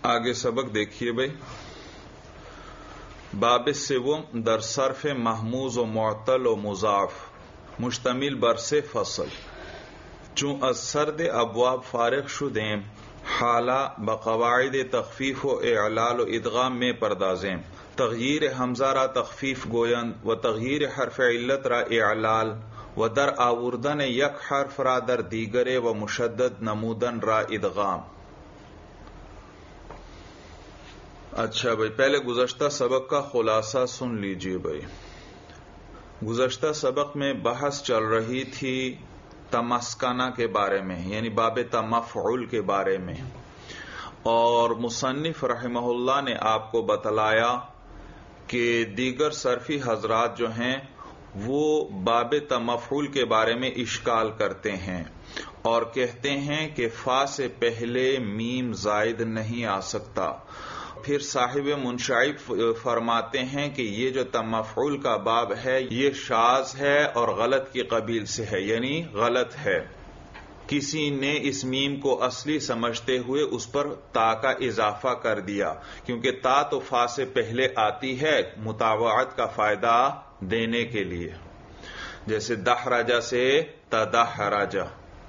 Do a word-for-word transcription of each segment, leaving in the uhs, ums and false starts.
آگے سبق دیکھیے بھائی. باب سوم در صرف محموز و معطل و مضاف مشتمل بر سه فصل. چون از سرد ابواب فارغ شدیم حالا بقواعد تخفیف و اعلال و ادغام میں پردازیم. تغییر حمزہ را تخفیف گویند و تغییر حرف علت را اعلال و در آوردن یک حرف را در دیگرے و مشدد نمودن را ادغام. اچھا بھائی، پہلے گزشتہ سبق کا خلاصہ سن لیجئے بھائی. گزشتہ سبق میں بحث چل رہی تھی تمسکنہ کے بارے میں، یعنی باب تمفعول کے بارے میں، اور مصنف رحمہ اللہ نے آپ کو بتلایا کہ دیگر صرفی حضرات جو ہیں وہ باب تمفعول کے بارے میں اشکال کرتے ہیں اور کہتے ہیں کہ فا سے پہلے میم زائد نہیں آ سکتا. پھر صاحب منشعب فرماتے ہیں کہ یہ جو تمفعول کا باب ہے یہ شاذ ہے اور غلط کی قبیل سے ہے، یعنی غلط ہے. کسی نے اس میم کو اصلی سمجھتے ہوئے اس پر تا کا اضافہ کر دیا، کیونکہ تا تو فا سے پہلے آتی ہے مطابعت کا فائدہ دینے کے لیے، جیسے دحرجہ سے تدحرجہ.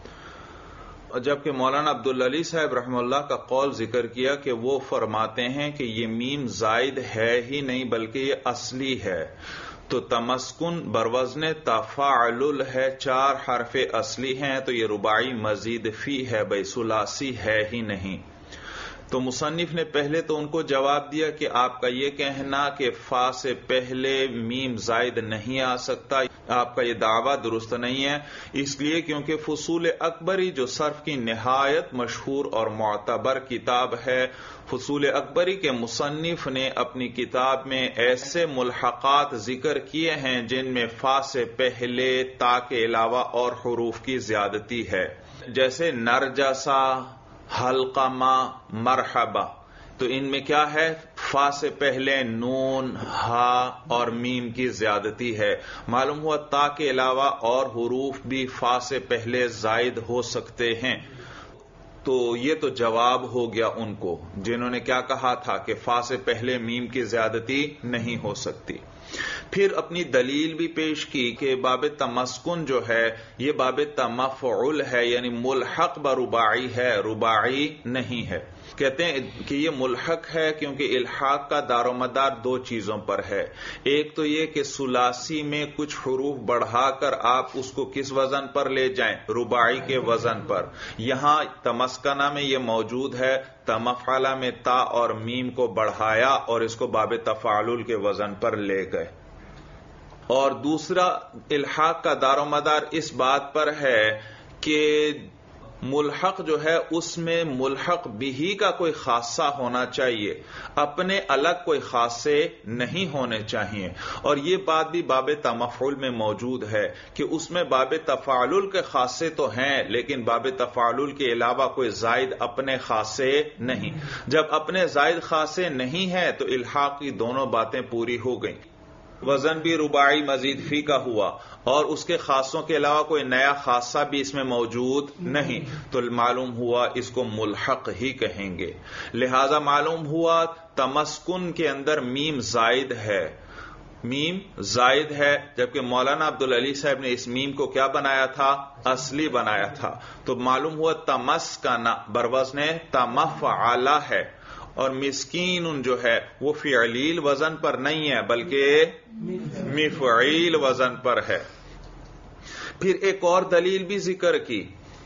جبکہ مولانا عبدالعلی صاحب رحمہ اللہ کا قول ذکر کیا کہ وہ فرماتے ہیں کہ یہ میم زائد ہے ہی نہیں بلکہ یہ اصلی ہے. تو تمسکن بروزن تفاعل ہے، چار حرف اصلی ہیں، تو یہ رباعی مزید فی ہے بھائی، ثلاثی ہے ہی نہیں. تو مصنف نے پہلے تو ان کو جواب دیا کہ آپ کا یہ کہنا کہ فا سے پہلے میم زائد نہیں آ سکتا، آپ کا یہ دعویٰ درست نہیں ہے، اس لیے کیونکہ فصول اکبری جو صرف کی نہایت مشہور اور معتبر کتاب ہے، فصول اکبری کے مصنف نے اپنی کتاب میں ایسے ملحقات ذکر کیے ہیں جن میں فا سے پہلے تا کے علاوہ اور حروف کی زیادتی ہے، جیسے نرجسا، حلقمہ، مرحبا. تو ان میں کیا ہے؟ فا سے پہلے نون، ہا اور میم کی زیادتی ہے. معلوم ہوا تا کے علاوہ اور حروف بھی فا سے پہلے زائد ہو سکتے ہیں. تو یہ تو جواب ہو گیا ان کو جنہوں نے کیا کہا تھا کہ فا سے پہلے میم کی زیادتی نہیں ہو سکتی. پھر اپنی دلیل بھی پیش کی کہ باب تمسکن جو ہے یہ باب تمفعول ہے، یعنی ملحق برباعی ہے، رباعی نہیں ہے. کہتے ہیں کہ یہ ملحق ہے کیونکہ الحاق کا دار و مدار دو چیزوں پر ہے. ایک تو یہ کہ ثلاثی میں کچھ حروف بڑھا کر آپ اس کو کس وزن پر لے جائیں؟ رباعی کے وزن پر. یہاں تمسکنہ میں یہ موجود ہے، تمفعلہ میں تا اور میم کو بڑھایا اور اس کو باب تفاعل کے وزن پر لے گئے. اور دوسرا الحاق کا دار و مدار اس بات پر ہے کہ ملحق جو ہے اس میں ملحق بھی کا کوئی خاصہ ہونا چاہیے، اپنے الگ کوئی خاصے نہیں ہونے چاہیے. اور یہ بات بھی باب تمفعول میں موجود ہے کہ اس میں باب تفاعل کے خاصے تو ہیں لیکن باب تفاعل کے علاوہ کوئی زائد اپنے خاصے نہیں. جب اپنے زائد خاصے نہیں ہیں تو الحاق کی دونوں باتیں پوری ہو گئیں. وزن بھی رباعی مزید فی کا ہوا اور اس کے خاصوں کے علاوہ کوئی نیا خاصہ بھی اس میں موجود نہیں، تو معلوم ہوا اس کو ملحق ہی کہیں گے. لہذا معلوم ہوا تمسکن کے اندر میم زائد ہے، میم زائد ہے، جبکہ مولانا عبدالعلی صاحب نے اس میم کو کیا بنایا تھا؟ اصلی بنایا تھا. تو معلوم ہوا تمسکنہ بروزن تمفعل ہے، اور مسکین جو ہے وہ فعلیل وزن پر نہیں ہے بلکہ مفعیل وزن پر ہے. پھر ایک اور دلیل بھی ذکر کی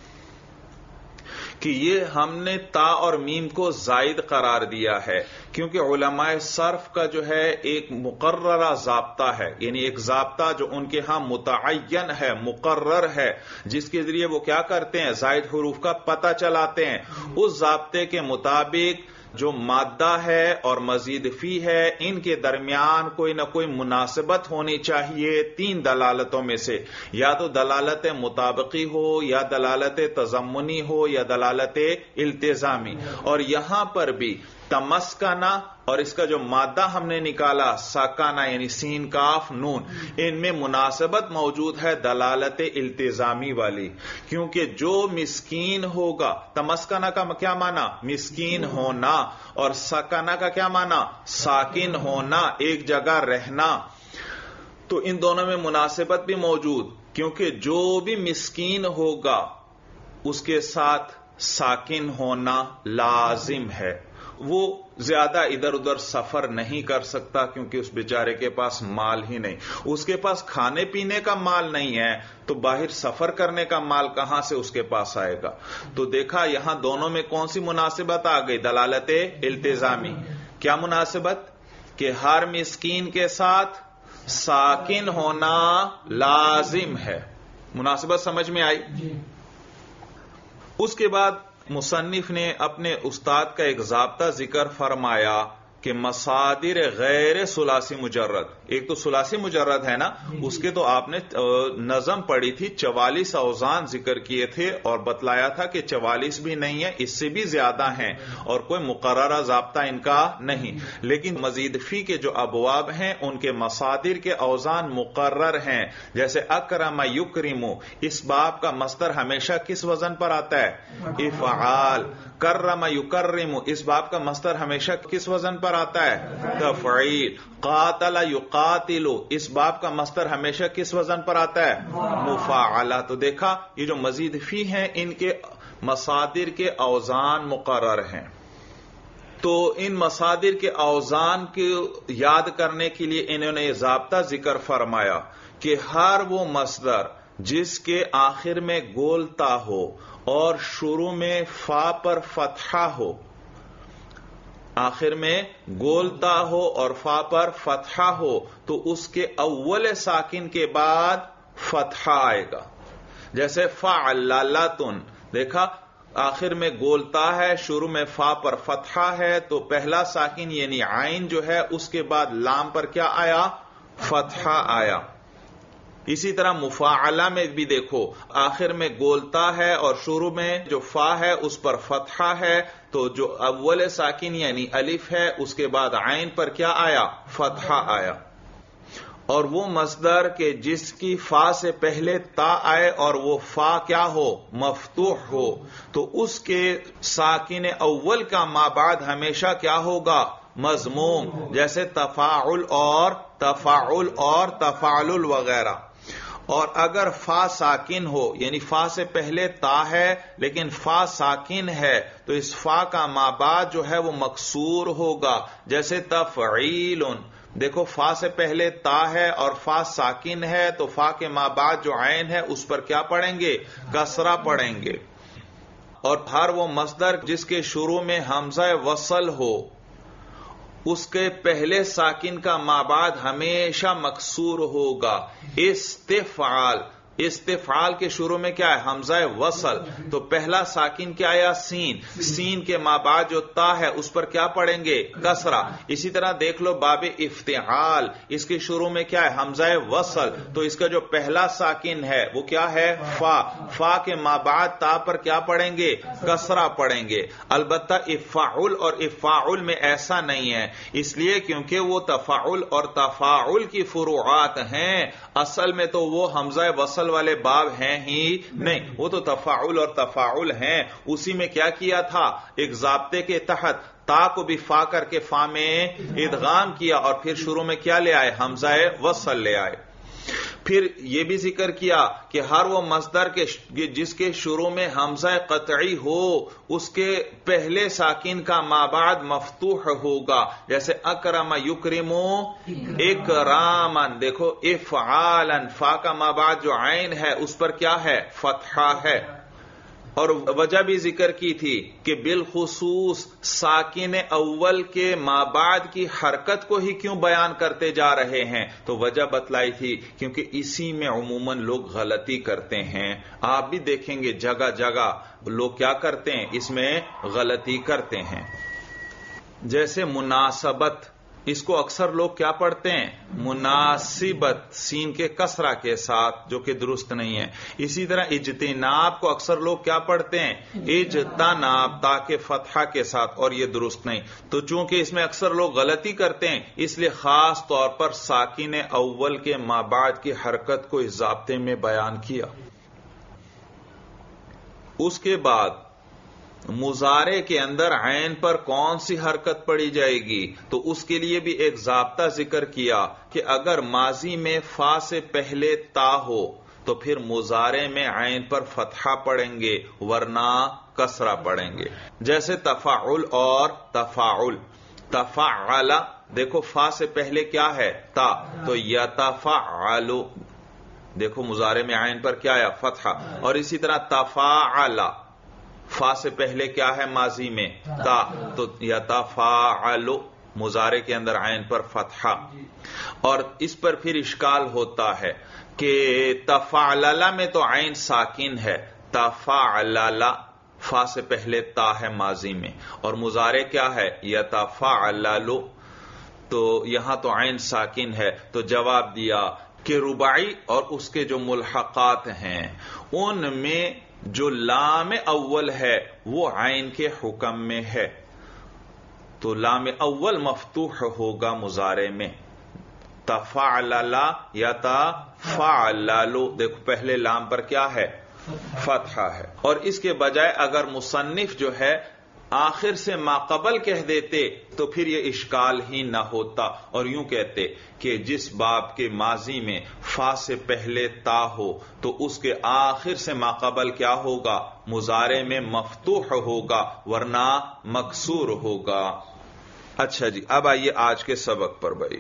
کہ یہ ہم نے تا اور میم کو زائد قرار دیا ہے کیونکہ علماء صرف کا جو ہے ایک مقررہ ضابطہ ہے، یعنی ایک ضابطہ جو ان کے ہاں متعین ہے، مقرر ہے، جس کے ذریعے وہ کیا کرتے ہیں؟ زائد حروف کا پتہ چلاتے ہیں. اس ضابطے کے مطابق جو مادہ ہے اور مزید فی ہے ان کے درمیان کوئی نہ کوئی مناسبت ہونی چاہیے تین دلالتوں میں سے، یا تو دلالت مطابقی ہو یا دلالت تضمنی ہو یا دلالت التزامی. اور یہاں پر بھی तमस्कना और इसका जो मादा हमने निकाला साकाना यानी सीन काफ नून, इनमें मुनासबत मौजूद है दलालत इल्तिजामी वाली, क्योंकि जो मिस्कीन होगा, तमस्कना का क्या माना मिस्कीन होना और साकाना का क्या माना साकिन होना, एक जगह रहना। तो इन दोनों में मुनासिबत भी मौजूद, क्योंकि जो भी मिस्कीन होगा उसके साथ साकिन होना लाजिम है। वो ज्यादा इधर उधर सफर नहीं कर सकता क्योंकि उस बेचारे के पास माल ही नहीं, उसके पास खाने पीने का माल नहीं है, तो बाहर सफर करने का माल कहां से उसके पास आएगा। तो देखा यहां दोनों में कौन सी मुनासिबत आ गई, दलालत इल्तिजामी। क्या मुनासिबत कि हर मिस्कीन के साथ साकिन होना लाजिम है। मुनासिबत समझ में आई। उसके बाद मुसन्निफ ने अपने उस्ताद का एक ज़ाब्ता जिक्र फरमाया कि मसादिर गैर सुलासी मुजर्रद, एक तो सुलासी मुजर्रद है ना, उसके तो आपने नज़म पढ़ी थी, चवालीस औजान जिक्र किए थे और बतलाया था कि चवालीस भी नहीं है, इससे भी ज्यादा हैं और कोई मुकर्ररा ज़ाब्ता इनका नहीं। लेकिन मजीद फी के जो अबवाब हैं उनके मसादिर के औजान मुकर्रर हैं। जैसे अकरम युकरिमु, इस बाब का मस्दर हमेशा किस वजन पर आता है, इफ़आल। कर्रम युकर्रिमु, इस बाब का मस्दर हमेशा किस वजन पर आता है, तफ़ईल। कातला युकातिलु, इस बाब का मस्दर हमेशा किस वजन पर आता है, मुफ़ाअला। तो देखा ये जो मजीद फी हैं इनके मसादिर के औजान मुकर्रर हैं। तो इन मसादिर के औजान को याद करने के लिए इन्होंने ये ज़ाब्ता जिक्र फरमाया कि हर वो मस्दर जिसके आखिर में गोलता हो और शुरू में फा पर फतहा हो, आखिर में गोलता हो और फा पर फतहा हो, तो उसके अव्वल साकिन के बाद फतहा आएगा। जैसे फ़अल्लातुन, देखा आखिर में गोलता है, शुरू में फा पर फतहा है, तो पहला साकिन यानी आइन जो है उसके बाद लाम पर क्या आया, फतहा आया। इसी तरह मुफाअला में भी देखो, आखिर में गोलता है और शुरू में जो फा है उस पर फतहा है, तो जो अव्वल साकिन यानी अलिफ है उसके बाद आइन पर क्या आया, फतहा आया। और वो मस्दर के जिसकी फा से पहले ता आए और वो फा क्या हो, मफ्तूह हो, तो उसके साकिन अव्वल का माबाद हमेशा क्या होगा, मज़मूम। जैसे तफाउल और तफाउल और तफालुल वगैरह। और अगर फा साकिन हो, यानी फा से पहले ता है लेकिन फा साकिन है, तो इस फा का माबाद जो है वो मकसूर होगा। जैसे तफ़ईलुन, देखो फा से पहले ता है और फा साकिन है, तो फा के माबाद जो आइन है उस पर क्या पढ़ेंगे, कसरा पढ़ेंगे। और हर वो मस्दर जिसके शुरू में हमजा वसल हो, उसके पहले साकिन का माबाद हमेशा मकसूर होगा। इस्तिफ़ाल, इस्तिफ़ाल के शुरू में क्या है, हमजा वसल, तो पहला साकिन क्या आया, सीन। सीन के माबाद जो ता है उस पर क्या पढ़ेंगे, कसरा। इसी तरह देख लो बाब इफ्तिआल, इसके शुरू में क्या है, हमजा वसल, तो इसका जो पहला साकिन है वो क्या है, फा। फा के माबाद ता पर क्या पढ़ेंगे, कसरा पढ़ेंगे। अलबत्ता इफ़ाउल और इफ़ाउल में ऐसा नहीं है, इसलिए क्योंकि वो तफ़ाउल और तफ़ाउल की फुरूआत हैं। असल में तो वो हमजा वसल वाले बाब हैं ही नहीं, वो तो तफाउल और तफाउल हैं। उसी में क्या किया था, एक ज़ाब्ते के तहत ता को भी फा करके फा में इदगाम किया और फिर शुरू में क्या ले आए, हमजा वसल ले आए। फिर यह भी जिक्र किया कि हर वो मस्दर के जिसके शुरू में हमजा कतई हो, उसके पहले साकिन का माबाद मफ्तूह होगा। जैसे अकरम युकरिमु इकरामन, देखो इफ़आलन, फा का माबाद जो आइन है उस पर क्या है, फतहा है। और वजह भी जिक्र की थी कि बिलखुसूस साकिन अव्वल के माबाद की हरकत को ही क्यों बयान करते जा रहे हैं, तो वजह बतलाई थी क्योंकि इसी में उमूमन लोग गलती करते हैं। आप भी देखेंगे जगह जगह लोग क्या करते हैं, इसमें गलती करते हैं। जैसे मुनासबत, اس کو اکثر لوگ کیا پڑھتے ہیں؟ مناسبت سین کے کسرہ کے ساتھ، جو کہ درست نہیں ہے. اسی طرح اجتناب کو اکثر لوگ کیا پڑھتے ہیں؟ اجتناب تا کے فتحہ کے ساتھ، اور یہ درست نہیں. تو چونکہ اس میں اکثر لوگ غلطی کرتے ہیں، اس لیے خاص طور پر ساکن اول کے مابعد کی حرکت کو اس ضابطے میں بیان کیا. اس کے بعد مضارع کے اندر عین پر کون سی حرکت پڑی جائے گی، تو اس کے لیے بھی ایک ضابطہ ذکر کیا کہ اگر ماضی میں فا سے پہلے تا ہو تو پھر مضارع میں عین پر فتحہ پڑھیں گے، ورنہ کسرہ پڑھیں گے. جیسے تفاعل اور تفاعل. تفاعل دیکھو فا سے پہلے کیا ہے؟ تا، تو یتفاعل دیکھو مضارع میں عین پر کیا ہے؟ فتحہ. اور اسی طرح تفاعل فا سے پہلے کیا ہے ماضی میں؟ تا، تو یتفاعل مضارع کے اندر عین پر فتحہ. اور اس پر پھر اشکال ہوتا ہے کہ تفاعلل میں تو عین ساکن ہے، تفاعلل فا سے پہلے تا ہے ماضی میں، اور مضارع کیا ہے؟ یتفاعلل، تو یہاں تو عین ساکن ہے. تو جواب دیا کہ رباعی اور اس کے جو ملحقات ہیں ان میں جو لام اول ہے وہ عین کے حکم میں ہے، تو لام اول مفتوح ہوگا مضارع میں. تفاعلل یتفاعلل، دیکھو پہلے لام پر کیا ہے؟ فتحہ ہے. اور اس کے بجائے اگر مصنف جو ہے آخر سے ماقبل کہہ دیتے تو پھر یہ اشکال ہی نہ ہوتا، اور یوں کہتے کہ جس باب کے ماضی میں فا سے پہلے تا ہو تو اس کے آخر سے ماقبل کیا ہوگا؟ مضارع میں مفتوح ہوگا، ورنہ مکسور ہوگا. اچھا جی، اب آئیے آج کے سبق پر. بھائی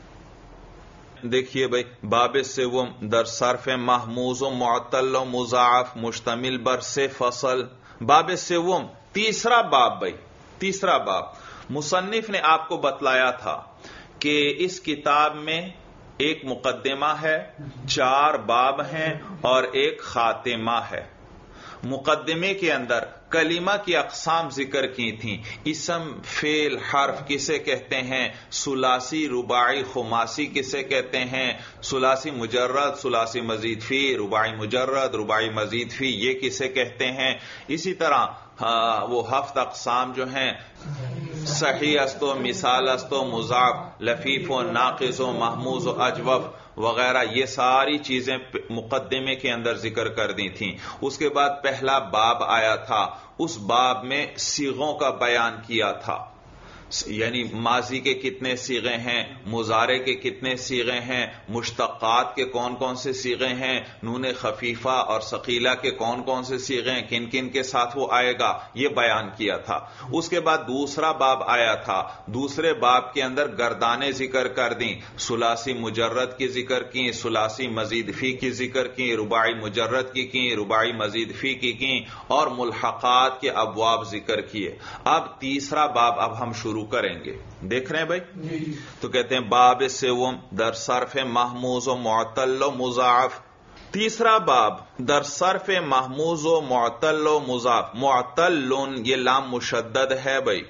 دیکھیے بھائی، باب سوم در صرف محموز و معطل و مضاعف مشتمل بر سے فصل. باب سوم تیسرا باب. بھائی تیسرا باب مصنف نے آپ کو بتلایا تھا کہ اس کتاب میں ایک مقدمہ ہے، چار باب ہیں اور ایک خاتمہ ہے. مقدمے کے اندر کلمہ کی اقسام ذکر کی تھیں. اسم، فعل، حرف کسے کہتے ہیں، ثلاثی، رباعی، خماسی کسے کہتے ہیں، ثلاثی مجرد، ثلاثی مزید فی، رباعی مجرد، رباعی مزید فی، یہ کسے کہتے ہیں. اسی طرح وہ ہفت اقسام جو ہیں، صحیح است و مثال است و مضاعف، لفیف و ناقص و محموز و اجوف وغیرہ، یہ ساری چیزیں مقدمے کے اندر ذکر کر دی تھیں. اس کے بعد پہلا باب آیا تھا، اس باب میں صیغوں کا بیان کیا تھا، یعنی ماضی کے کتنے صیغے ہیں، مضارع کے کتنے صیغے ہیں، مشتقات کے کون کون سے صیغے ہیں، نون خفیفہ اور ثقیلہ کے کون کون سے صیغے ہیں، کن کن کے ساتھ وہ آئے گا، یہ بیان کیا تھا. اس کے بعد دوسرا باب آیا تھا، دوسرے باب کے اندر گردانیں ذکر کر دیں، ثلاثی مجرد کی ذکر کی، ثلاثی مزید فی کی ذکر کی، رباعی مجرد کی کی، رباعی مزید فی کی کی، اور ملحقات کے ابواب ذکر کیے. اب تیسرا باب اب ہم شروع کریں گے. دیکھ رہے ہیں بھائی؟ تو کہتے ہیں باب سوم در صرف محموز و معطل و مضاعف. تیسرا باب در صرف محموز و معطل و مضاعف. معطل یہ لام مشدد ہے بھائی،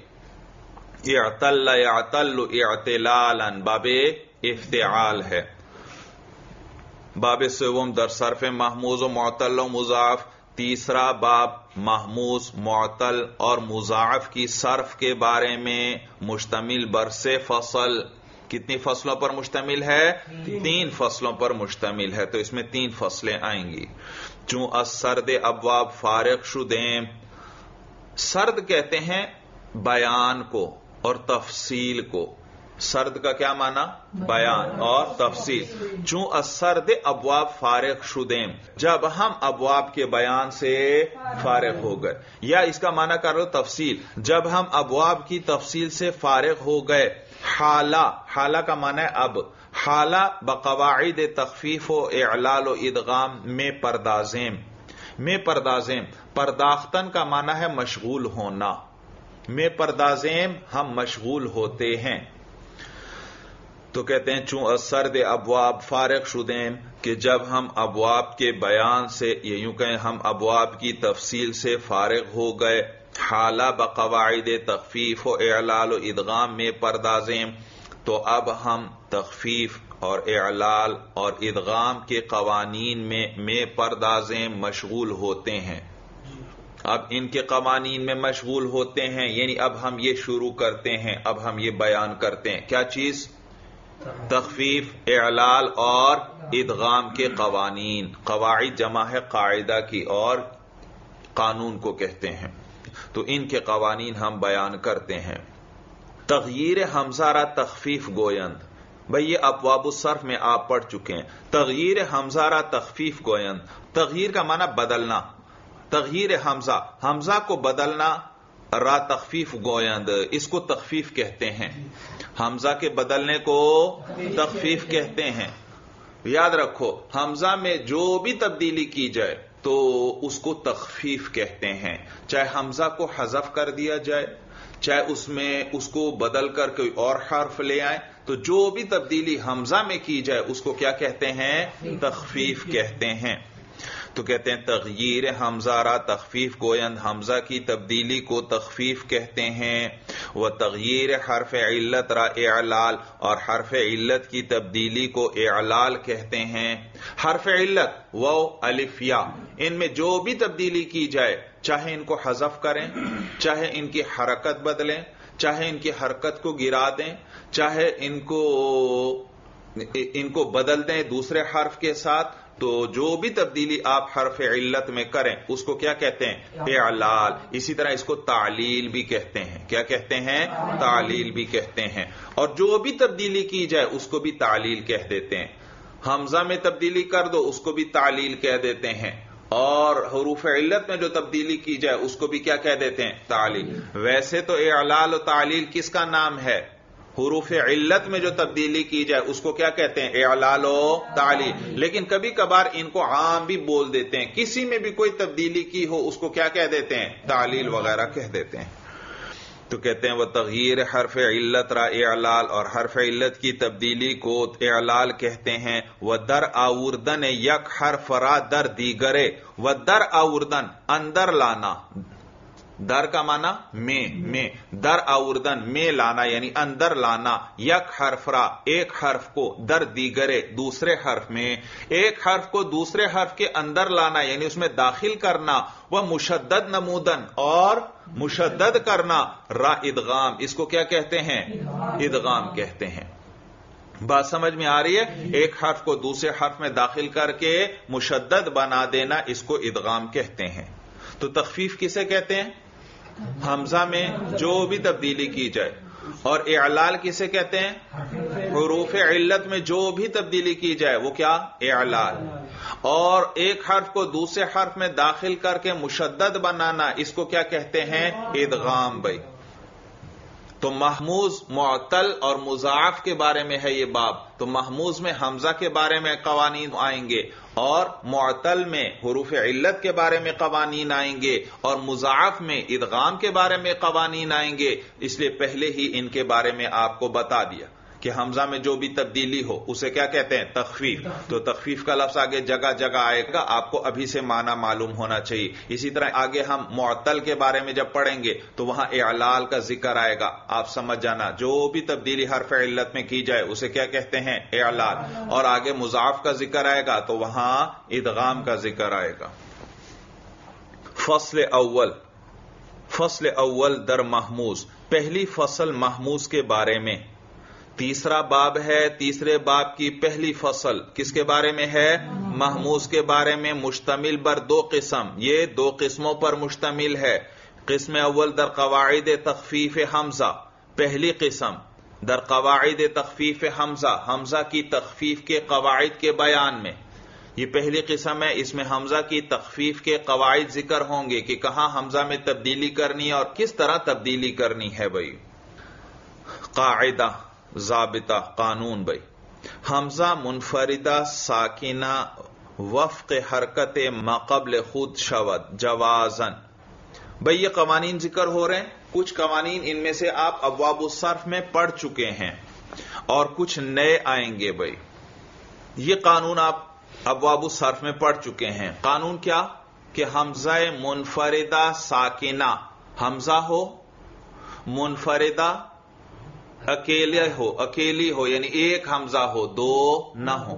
اعتل یعتل اعتلالا باب افتعال ہے. باب سوم در صرف محموز و معطل و مضاعف. تیسرا باب محموز، معطل اور مضاعف کی صرف کے بارے میں مشتمل برسے فصل. کتنی فصلوں پر مشتمل ہے؟ تین فصلوں پر مشتمل ہے. تو اس میں تین فصلیں آئیں گی. چون السرد ابواب فارغ شدیم. سرد کہتے ہیں بیان کو اور تفصیل کو. سرد کا کیا معنی؟ بیان اور تفصیل. چون السرد ابواب فارغ شدیم، جب ہم ابواب کے بیان سے فارغ ہو گئے، یا اس کا معنی کر لو تفصیل، جب ہم ابواب کی تفصیل سے فارغ ہو گئے. حالہ، حالہ کا معنی ہے اب. حالہ بقواعد تخفیف و اعلال و ادغام میں پردازیم. میں پردازیم، پرداختن کا معنی ہے مشغول ہونا. میں پردازیم ہم مشغول ہوتے ہیں. تو کہتے ہیں چون السرد ابواب فارغ شدیم، کہ جب ہم ابواب کے بیان سے، یہ یوں کہیں ہم ابواب کی تفصیل سے فارغ ہو گئے.،، حالہ بقواعد تخفیف و اعلال و ادغام میں پردازیم. تو اب ہم تخفیف اور اعلال اور ادغام کے قوانین میں میں پردازیں مشغول ہوتے ہیں. اب ان کے قوانین میں مشغول ہوتے ہیں، یعنی اب ہم یہ شروع کرتے ہیں، اب ہم یہ بیان کرتے ہیں. کیا چیز؟ تخفیف، اعلال اور ادغام کے قوانین. قواعد جمع ہے قاعدہ کی، اور قانون کو کہتے ہیں. تو ان کے قوانین ہم بیان کرتے ہیں. تغییر حمزہ را تخفیف گویند. بھئی یہ ابواب الصرف میں آپ پڑھ چکے ہیں. تغییر حمزہ را تخفیف گویند. تغییر کا معنی بدلنا. تغییر حمزہ، حمزہ کو بدلنا. را تخفیف گویند، اس کو تخفیف کہتے ہیں. حمزہ کے بدلنے کو تخفیف کہتے ہیں. یاد رکھو، حمزہ میں جو بھی تبدیلی کی جائے تو اس کو تخفیف کہتے ہیں. چاہے حمزہ کو حذف کر دیا جائے، چاہے اس میں اس کو بدل کر کوئی اور حرف لے آئے، تو جو بھی تبدیلی حمزہ میں کی جائے اس کو کیا کہتے ہیں؟ تخفیف کہتے ہیں. تو کہتے ہیں تغییر حمزہ را تخفیف گویند، حمزہ کی تبدیلی کو تخفیف کہتے ہیں. وہ تغییر حرف علت را اعلال، اور حرف علت کی تبدیلی کو اعلال کہتے ہیں. حرف علت واو الف یا، ان میں جو بھی تبدیلی کی جائے، چاہے ان کو حذف کریں، چاہے ان کی حرکت بدلیں، چاہے ان کی حرکت کو گرا دیں، چاہے ان کو ان کو بدل دیں دوسرے حرف کے ساتھ، تو جو بھی تبدیلی آپ حرف علت میں کریں اس کو کیا کہتے ہیں؟ اعلال. اسی طرح اس کو تعلیل بھی کہتے ہیں. کیا کہتے ہیں؟ تعلیل بھی کہتے ہیں. اور جو بھی تبدیلی کی جائے اس کو بھی تعلیل کہہ دیتے ہیں. حمزہ میں تبدیلی کر دو اس کو بھی تعلیل کہہ دیتے ہیں، اور حروف علت میں جو تبدیلی کی جائے اس کو بھی کیا کہہ دیتے ہیں؟ تعلیل. ویسے تو اعلال و تعلیل کس کا نام ہے؟ حروف علت میں جو تبدیلی کی جائے اس کو کیا کہتے ہیں؟ اعلال و تعلیل. لیکن کبھی کبھار ان کو عام بھی بول دیتے ہیں. کسی میں بھی کوئی تبدیلی کی ہو اس کو کیا کہہ دیتے ہیں؟ تعلیل وغیرہ کہہ دیتے ہیں. تو کہتے ہیں وہ تغییر حرف علت را اعلال، اور حرف علت کی تبدیلی کو اعلال کہتے ہیں. وہ در آوردن یک حرف را در دیگرے. وہ در آوردن، اندر لانا. در کا معنی میں میں در آوردن میں لانا، یعنی اندر لانا. یک حرف را، ایک حرف کو، در دیگرے دوسرے حرف میں، ایک حرف کو دوسرے حرف کے اندر لانا یعنی اس میں داخل کرنا. وہ مشدد نمودن، اور مشدد کرنا. را ادغام، اس کو کیا کہتے ہیں؟ ادغام کہتے ہیں. بات سمجھ میں آ رہی ہے؟ ایک حرف کو دوسرے حرف میں داخل کر کے مشدد بنا دینا، اس کو ادغام کہتے ہیں. تو تخفیف کسے کہتے ہیں؟ حمزہ میں جو بھی تبدیلی کی جائے. اور اعلال کسے کہتے ہیں؟ حروف علت میں جو بھی تبدیلی کی جائے وہ کیا؟ اعلال. اور ایک حرف کو دوسرے حرف میں داخل کر کے مشدد بنانا، اس کو کیا کہتے ہیں؟ ادغام. بھائی تو محموز، معتل اور مضاعف کے بارے میں ہے یہ باب. تو محموز میں حمزہ کے بارے میں قوانین آئیں گے، اور معتل میں حروف علت کے بارے میں قوانین آئیں گے، اور مضاعف میں ادغام کے بارے میں قوانین آئیں گے. اس لیے پہلے ہی ان کے بارے میں آپ کو بتا دیا کہ حمزہ میں جو بھی تبدیلی ہو اسے کیا کہتے ہیں؟ تخفیف. تو تخفیف کا لفظ آگے جگہ جگہ آئے گا، آپ کو ابھی سے معنی معلوم ہونا چاہیے. اسی طرح آگے ہم معتل کے بارے میں جب پڑھیں گے تو وہاں اعلال کا ذکر آئے گا. آپ سمجھ جانا، جو بھی تبدیلی حرف علت میں کی جائے اسے کیا کہتے ہیں؟ اعلال. اور آگے مضاعف کا ذکر آئے گا تو وہاں ادغام کا ذکر آئے گا. فصل اول. فصل اول در محموز، پہلی فصل محموز کے بارے میں. تیسرا باب ہے، تیسرے باب کی پہلی فصل کس کے بارے میں ہے؟ محموز کے بارے میں. مشتمل بر دو قسم، یہ دو قسموں پر مشتمل ہے. قسم اول در قواعد تخفیف حمزہ، پہلی قسم در قواعد تخفیف حمزہ، حمزہ کی تخفیف کے قواعد کے بیان میں. یہ پہلی قسم ہے، اس میں حمزہ کی تخفیف کے قواعد ذکر ہوں گے کہ کہاں حمزہ میں تبدیلی کرنی ہے اور کس طرح تبدیلی کرنی ہے. بھائی قاعدہ، ضابطہ، قانون. بھائی حمزہ منفردہ ساکنہ وفق حرکت ما قبل خود شود جوازن. بھائی یہ قوانین ذکر ہو رہے ہیں. کچھ قوانین ان میں سے آپ ابواب الصرف میں پڑھ چکے ہیں اور کچھ نئے آئیں گے. بھائی یہ قانون آپ ابواب الصرف میں پڑھ چکے ہیں. قانون کیا؟ کہ حمزہ منفردہ ساکنہ، حمزہ ہو منفردہ اکیلے ہو اکیلی ہو یعنی ایک حمزہ ہو دو نہ ہو.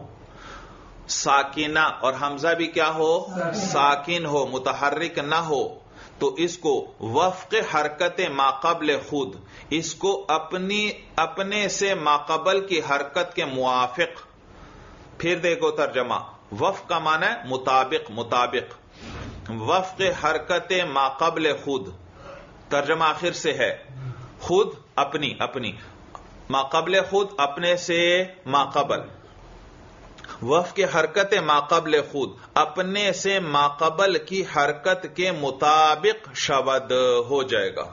ساکنہ اور حمزہ بھی کیا ہو ساکن ہو متحرک نہ ہو تو اس کو وفق حرکت ماقبل خود اس کو اپنی اپنے سے ماقبل کی حرکت کے موافق. پھر دیکھو ترجمہ وفق کا معنی ہے مطابق مطابق وفق حرکت ماقبل خود. ترجمہ آخر سے ہے خود اپنی اپنی ماقبل خود اپنے سے ماقبل. وفق حرکت ماقبل خود اپنے سے ماقبل کی حرکت کے مطابق شود ہو جائے گا.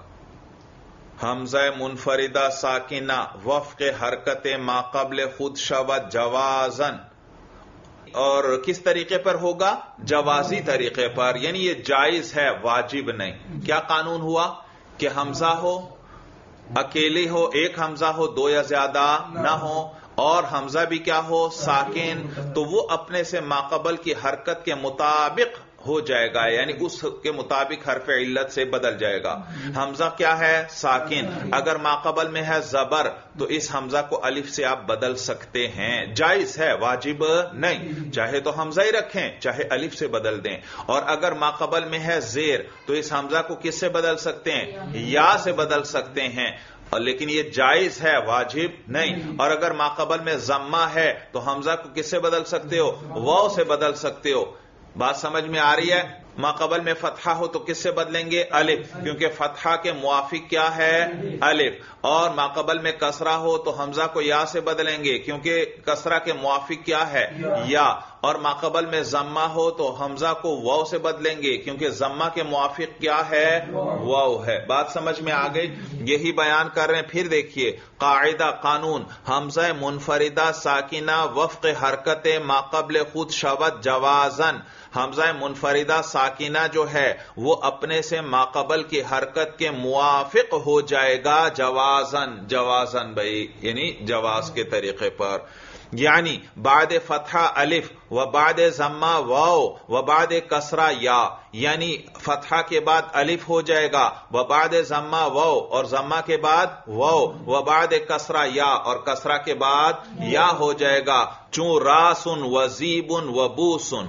حمزہ منفردہ ساکنہ وفق حرکت ماقبل خود شود جوازن. اور کس طریقے پر ہوگا جوازی طریقے پر یعنی یہ جائز ہے واجب نہیں. کیا قانون ہوا کہ حمزہ ہو اکیلی ہو ایک حمزہ ہو دو یا زیادہ نہ ہو اور حمزہ بھی کیا ہو ساکن تو وہ اپنے سے ماقبل کی حرکت کے مطابق ہو جائے گا یعنی اس کے مطابق حرف علت سے بدل جائے گا. حمزہ کیا ہے ساکن اگر ماقبل میں ہے زبر تو اس حمزہ کو الف سے آپ بدل سکتے ہیں جائز ہے واجب نہیں. چاہے تو حمزہ ہی رکھیں چاہے الف سے بدل دیں. اور اگر ماقبل میں ہے زیر تو اس حمزہ کو کس سے بدل سکتے ہیں یا سے بدل سکتے ہیں لیکن یہ جائز ہے واجب نہیں. اور اگر ماقبل میں ضمہ ہے تو حمزہ کو کس سے بدل سکتے ہو واو سے بدل سکتے ہو. بات سمجھ میں آ رہی ہے. ماقبل میں فتحہ ہو تو کس سے بدلیں گے الف کیونکہ فتحہ کے موافق کیا ہے الف. اور ماقبل میں کسرہ ہو تو حمزہ کو یا سے بدلیں گے کیونکہ کسرہ کے موافق کیا ہے یا. اور ماقبل میں ضمہ ہو تو حمزہ کو واو سے بدلیں گے کیونکہ ضمہ کے موافق کیا ہے واو ہے. بات سمجھ میں آ گئی. یہی بیان کر رہے ہیں. پھر دیکھیے قاعدہ قانون حمزہ منفردہ ساکنہ وفق حرکت ماقبل خود شود جوازن. حمزہ منفردہ ساکنہ جو ہے وہ اپنے سے ماقبل کی حرکت کے موافق ہو جائے گا جوازن جوازن بھائی یعنی جواز کے طریقے پر. یعنی بعد فتحہ الف و بعد ضمہ واو و بعد کسرہ یا یعنی فتحہ کے بعد الف ہو جائے گا و بعد ضمہ واو اور ضمہ کے بعد واو و بعد کسرہ یا اور کسرہ کے بعد یا ہو جائے گا. چون راسن و زیبن و بوسن.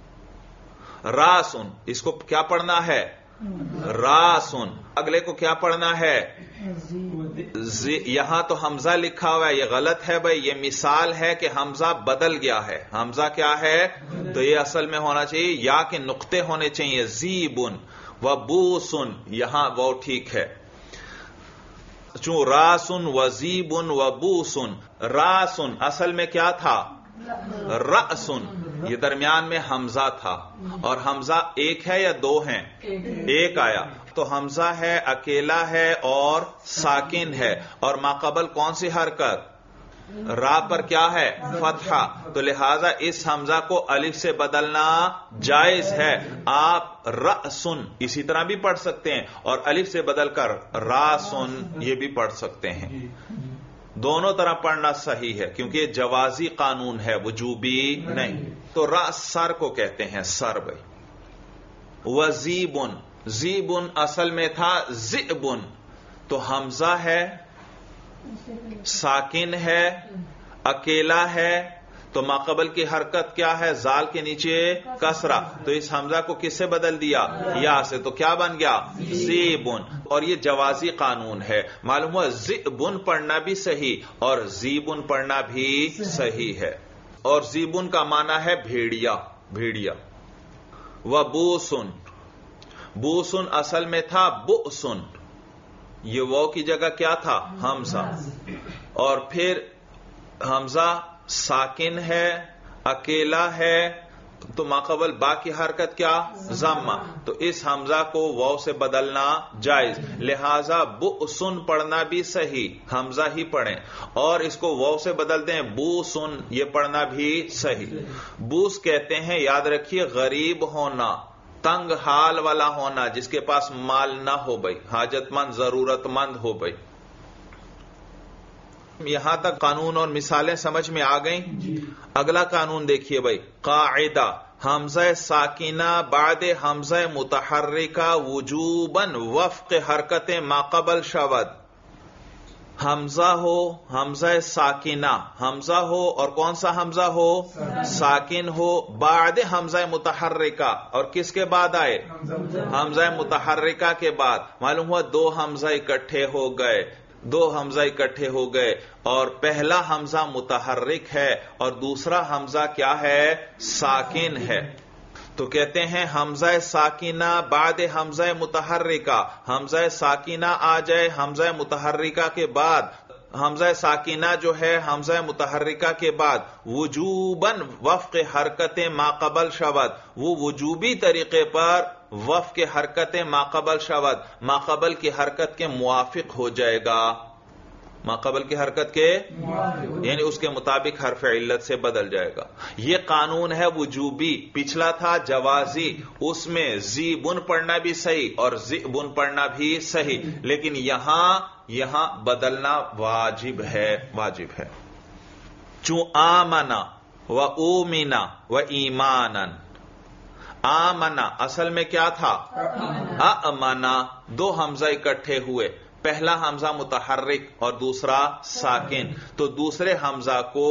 راسن اس کو کیا پڑھنا ہے راسن. اگلے کو کیا پڑھنا ہے یہاں تو حمزہ لکھا ہوا ہے یہ غلط ہے بھائی. یہ مثال ہے کہ حمزہ بدل گیا ہے. حمزہ کیا ہے تو یہ اصل میں ہونا چاہیے یا کے نقطے ہونے چاہیے زیبن و بوسن. یہاں وہ ٹھیک ہے. چون راسن و زیبن و بوسن. راسن اصل میں کیا تھا رأسن. یہ درمیان میں حمزہ تھا اور حمزہ ایک ہے یا دو ہیں ایک آیا تو حمزہ ہے اکیلا ہے اور ساکن ہے اور ماقبل کون سی حرکت را پر کیا ہے فتحہ تو لہذا اس حمزہ کو الف سے بدلنا جائز ہے. آپ رأسن اسی طرح بھی پڑھ سکتے ہیں اور الف سے بدل کر راسن یہ بھی پڑھ سکتے ہیں. دونوں طرح پڑھنا صحیح ہے کیونکہ یہ جوازی قانون ہے وجوبی نہیں. تو راس سر کو کہتے ہیں سر بھائی. وزیبن زیبن اصل میں تھا زئبن تو حمزہ ہے ساکن ہے اکیلا ہے تو ماقبل کی حرکت کیا ہے زال کے نیچے کسرہ تو اس حمزہ کو کس سے بدل دیا یا سے تو کیا بن گیا زیبن. اور یہ جوازی قانون ہے. معلوم ہوا زئبن پڑھنا بھی صحیح اور زیبن پڑھنا بھی صحیح ہے. اور زیبن کا معنی ہے بھیڑیا بھیڑیا. و بوسن بوسن اصل میں تھا بؤسن یہ وہ کی جگہ کیا تھا حمزہ اور پھر حمزہ ساکن ہے اکیلا ہے تو ماقبل با کی حرکت کیا ضمہ تو اس حمزہ کو واو سے بدلنا جائز. لہذا بؤسن پڑھنا بھی صحیح حمزہ ہی پڑھیں اور اس کو واو سے بدل دیں بوسن یہ پڑھنا بھی صحیح. بوس کہتے ہیں یاد رکھیے غریب ہونا تنگ حال والا ہونا جس کے پاس مال نہ ہو بھائی حاجت مند ضرورت مند ہو بھائی. یہاں تک قانون اور مثالیں سمجھ میں آ گئیں. اگلا قانون دیکھیے بھائی قاعدہ حمزہ ساکنہ بعد حمزہ متحرکہ وجوباً وفق حرکت ماقبل شود. حمزہ ہو حمزہ ساکنہ حمزہ ہو اور کون سا حمزہ ہو ساکن ہو بعد حمزہ متحرکہ اور کس کے بعد آئے حمزہ متحرکہ کے بعد معلوم ہوا دو حمزہ اکٹھے ہو گئے دو حمزہ اکٹھے ہو گئے اور پہلا حمزہ متحرک ہے اور دوسرا حمزہ کیا ہے ساکن ہے تو کہتے ہیں حمزہ ساکنہ بعد حمزہ متحرکہ حمزہ ساکنہ آ جائے حمزہ متحرکہ کے بعد حمزہ ساکنہ جو ہے حمزہ متحرکہ کے بعد وجوباً وفق حرکت ما قبل شود وہ وجوبی طریقے پر وفق حرکت ما قبل شود ما قبل کی حرکت کے موافق ہو جائے گا ما قبل کی حرکت کے یعنی اس کے مطابق حرف علت سے بدل جائے گا. یہ قانون ہے وجوبی. پچھلا تھا جوازی, اس میں زی بن پڑھنا بھی صحیح اور زی بن پڑھنا بھی صحیح, لیکن یہاں یہاں بدلنا واجب ہے واجب ہے. چون آمنا و اومنا و ایمانا, آمنا اصل میں کیا تھا امنا, دو حمزہ اکٹھے ہوئے, پہلا حمزہ متحرک اور دوسرا ساکن, تو دوسرے حمزہ کو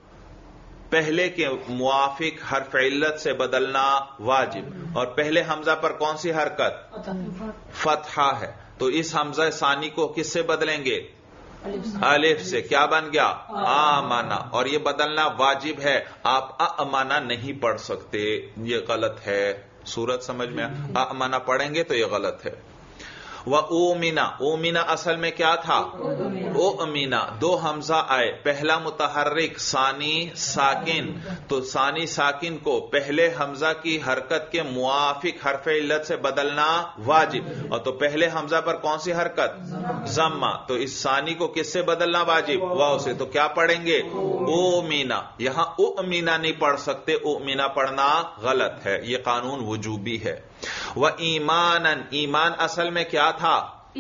پہلے کے موافق حرف علت سے بدلنا واجب, اور پہلے حمزہ پر کون سی حرکت فتحہ ہے, تو اس حمزہ ثانی کو کس سے بدلیں گے الف سے. کیا بن گیا آمنا, اور یہ بدلنا واجب ہے, آپ امنا نہیں پڑھ سکتے, یہ غلط ہے. سورت سمجھ میں امنا پڑھیں گے تو یہ غلط ہے. و اومنا, اومنا اصل میں کیا تھا اومنا, دو حمزہ آئے, پہلا متحرک ثانی ساکن, تو ثانی ساکن کو پہلے حمزہ کی حرکت کے موافق حرف علت سے بدلنا واجب, اور تو پہلے حمزہ پر کون سی حرکت ضمہ, تو اس ثانی کو کس سے بدلنا واجب واو سے, تو کیا پڑھیں گے اومنا. یہاں اومنا نہیں پڑھ سکتے, اومنا پڑھنا غلط ہے, یہ قانون وجوبی ہے. و ایمانن, ایمان اصل میں کیا تھا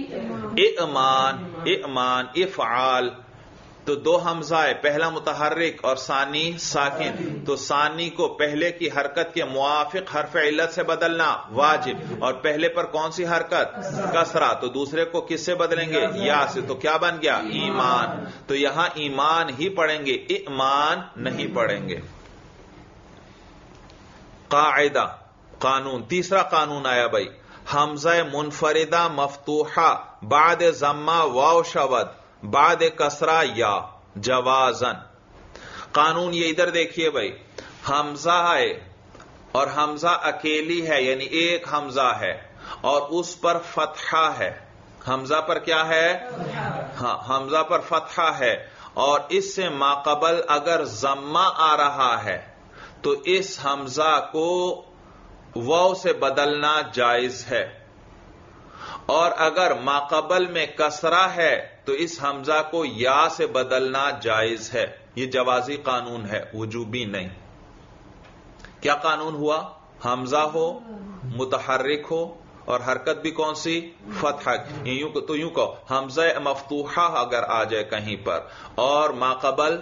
ایمان, ایمان افعال, تو دو حمزہ ہے, پہلا متحرک اور ثانی ساکن, تو ثانی کو پہلے کی حرکت کے موافق حرف علت سے بدلنا واجب, اور پہلے پر کون سی حرکت کسرہ, تو دوسرے کو کس سے بدلیں گے یا سے, تو کیا بن گیا ایمان. تو یہاں ایمان ہی پڑھیں گے, ایمان نہیں پڑھیں گے. قاعدہ قانون, تیسرا قانون آیا بھائی, حمزہ منفردہ مفتوحہ بعد ضمہ واو شود بعد کسرہ یا جوازن. قانون یہ ادھر دیکھیے بھائی, حمزہ ہے اور حمزہ اکیلی ہے, یعنی ایک حمزہ ہے اور اس پر فتحہ ہے. حمزہ پر کیا ہے ہاں حمزہ پر فتحہ ہے, اور اس سے ماقبل اگر ضمہ آ رہا ہے تو اس حمزہ کو واو سے بدلنا جائز ہے, اور اگر ماقبل میں کسرہ ہے تو اس حمزہ کو یا سے بدلنا جائز ہے. یہ جوازی قانون ہے, وجوبی نہیں. کیا قانون ہوا, حمزہ ہو متحرک ہو اور حرکت بھی کون سی فتحہ, یوں تو یوں کہو حمزہ مفتوحہ اگر آ جائے کہیں پر اور ماقبل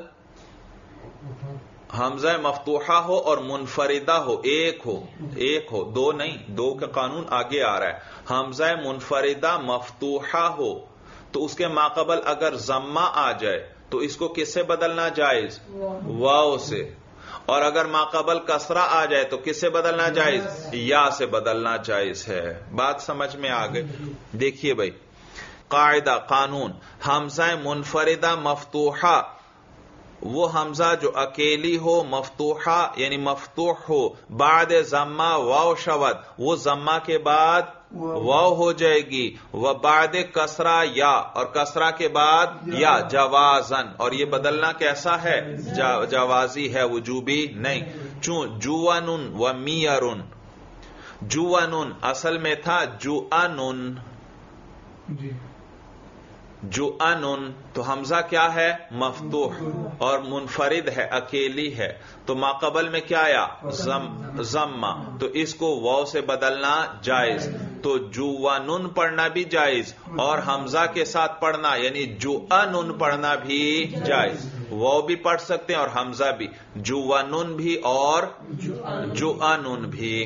حمزہ مفتوحہ ہو اور منفردہ ہو, ایک ہو ایک ہو دو نہیں, دو کا قانون آگے آ رہا ہے. حمزہ منفردہ مفتوحہ ہو تو اس کے ماقبل اگر ضمہ آ جائے تو اس کو کس سے بدلنا جائز واو سے, اور اگر ماقبل کسرہ آ جائے تو کس سے بدلنا جائز یا سے بدلنا جائز ہے. بات سمجھ میں آ گئی. دیکھیے بھائی قاعدہ قانون, حمزہ منفردہ مفتوحہ وہ حمزہ جو اکیلی ہو مفتوحہ یعنی مفتوح ہو بعد ضمہ واو شود, وہ ضمہ کے بعد واو ہو جائے گی, و بعد کسرہ یا, اور کسرہ کے بعد یا جوازن, اور یہ بدلنا کیسا ہے جوازی ہے, وجوبی نہیں. چون جوانن و میرن, جوانن اصل میں تھا جوانن جوانن, تو حمزہ کیا ہے مفتوح اور منفرد ہے اکیلی ہے, تو ماقبل میں کیا آیا ضمہ, تو اس کو واو سے بدلنا جائز. تو جوانن پڑھنا بھی جائز اور حمزہ کے ساتھ پڑھنا یعنی جوانن پڑھنا بھی جائز. واو بھی پڑھ سکتے ہیں اور حمزہ بھی, جوانن بھی اور جوانن بھی.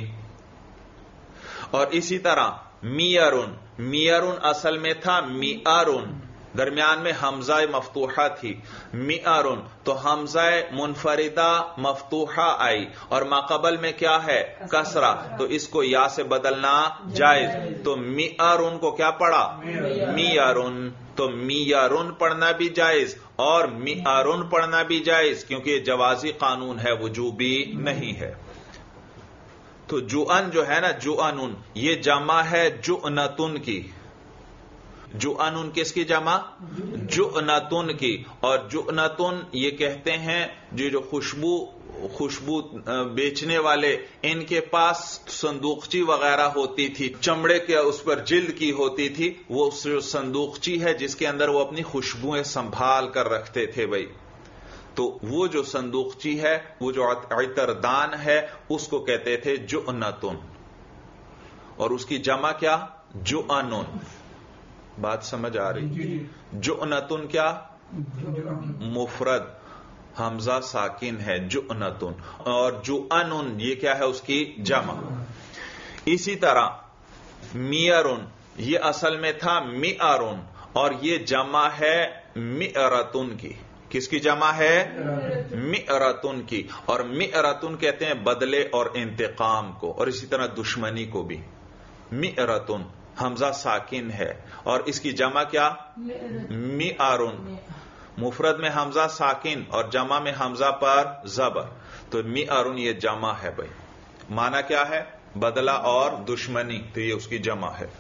اور اسی طرح میرن, میرن اصل میں تھا میارن, درمیان میں حمزہ مفتوحہ تھی، میعرن، تو حمزہ منفردہ مفتوحہ آئی اور ماقبل میں کیا ہے؟ کسرہ، تو اس کو یا سے بدلنا جائز، تو میعرن کو کیا پڑھا؟ میعرن، تو میعرن پڑھنا بھی جائز اور میعرن پڑھنا بھی جائز، کیونکہ یہ جوازی قانون ہے، وجوبی نہیں ہے۔ تو جوان جو ہے نا، جوانن، یہ جمع ہے جؤنتن کی۔ جؤنن کس کی جمع؟ جؤنتن کی، اور جؤنتن یہ کہتے ہیں جو جو خوشبو خوشبو بیچنے والے، ان کے پاس صندوقچی وغیرہ ہوتی تھی، چمڑے کے اس پر جلد کی ہوتی تھی، وہ صندوقچی ہے جس کے اندر وہ اپنی خوشبوئیں سنبھال کر رکھتے تھے بھائی۔ تو وہ جو صندوقچی ہے، وہ جو عطردان ہے، اس کو کہتے تھے جؤنتن، اور اس کی جمع کیا؟ جؤنن۔ بات سمجھ آ رہی؟ جؤنتن کیا؟ مفرد، حمزہ ساکن ہے، جؤنتن، اور جؤنن یہ کیا ہے؟ اس کی جمع۔ اسی طرح میعرن، یہ اصل میں تھا میعرن، اور یہ جمع ہے میعرتن کی۔ کس کی جمع ہے؟ میعرتن کی، اور میعرتن کہتے ہیں بدلے اور انتقام کو، اور اسی طرح دشمنی کو بھی۔ میعرتن حمزہ ساکن ہے، اور اس کی جمع کیا؟ میعرن، مفرد میں حمزہ ساکن اور جمع میں حمزہ پر زبر، تو میعرن یہ جمع ہے بھائی۔ معنی کیا ہے؟ بدلہ اور دشمنی، تو یہ اس کی جمع ہے۔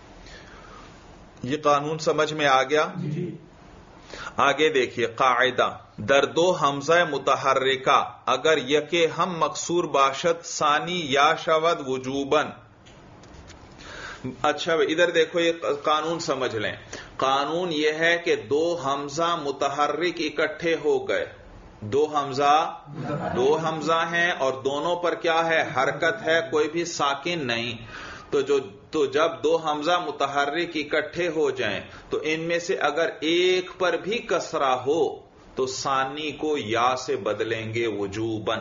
یہ قانون سمجھ میں آ گیا؟ آگے دیکھیے قاعدہ، در دو حمزہ متحرکہ اگر یکے ہم مکسور باشد ثانی یا شود وجوباً۔ اچھا ادھر دیکھو، یہ قانون سمجھ لیں۔ قانون یہ ہے کہ دو حمزہ متحرک اکٹھے ہو گئے، دو حمزہ دو حمزہ ہیں اور دونوں پر کیا ہے؟ حرکت ہے، کوئی بھی ساکن نہیں۔ تو جو تو جب دو حمزہ متحرک اکٹھے ہو جائیں تو ان میں سے اگر ایک پر بھی کسرہ ہو تو ثانی کو یا سے بدلیں گے وجوباً،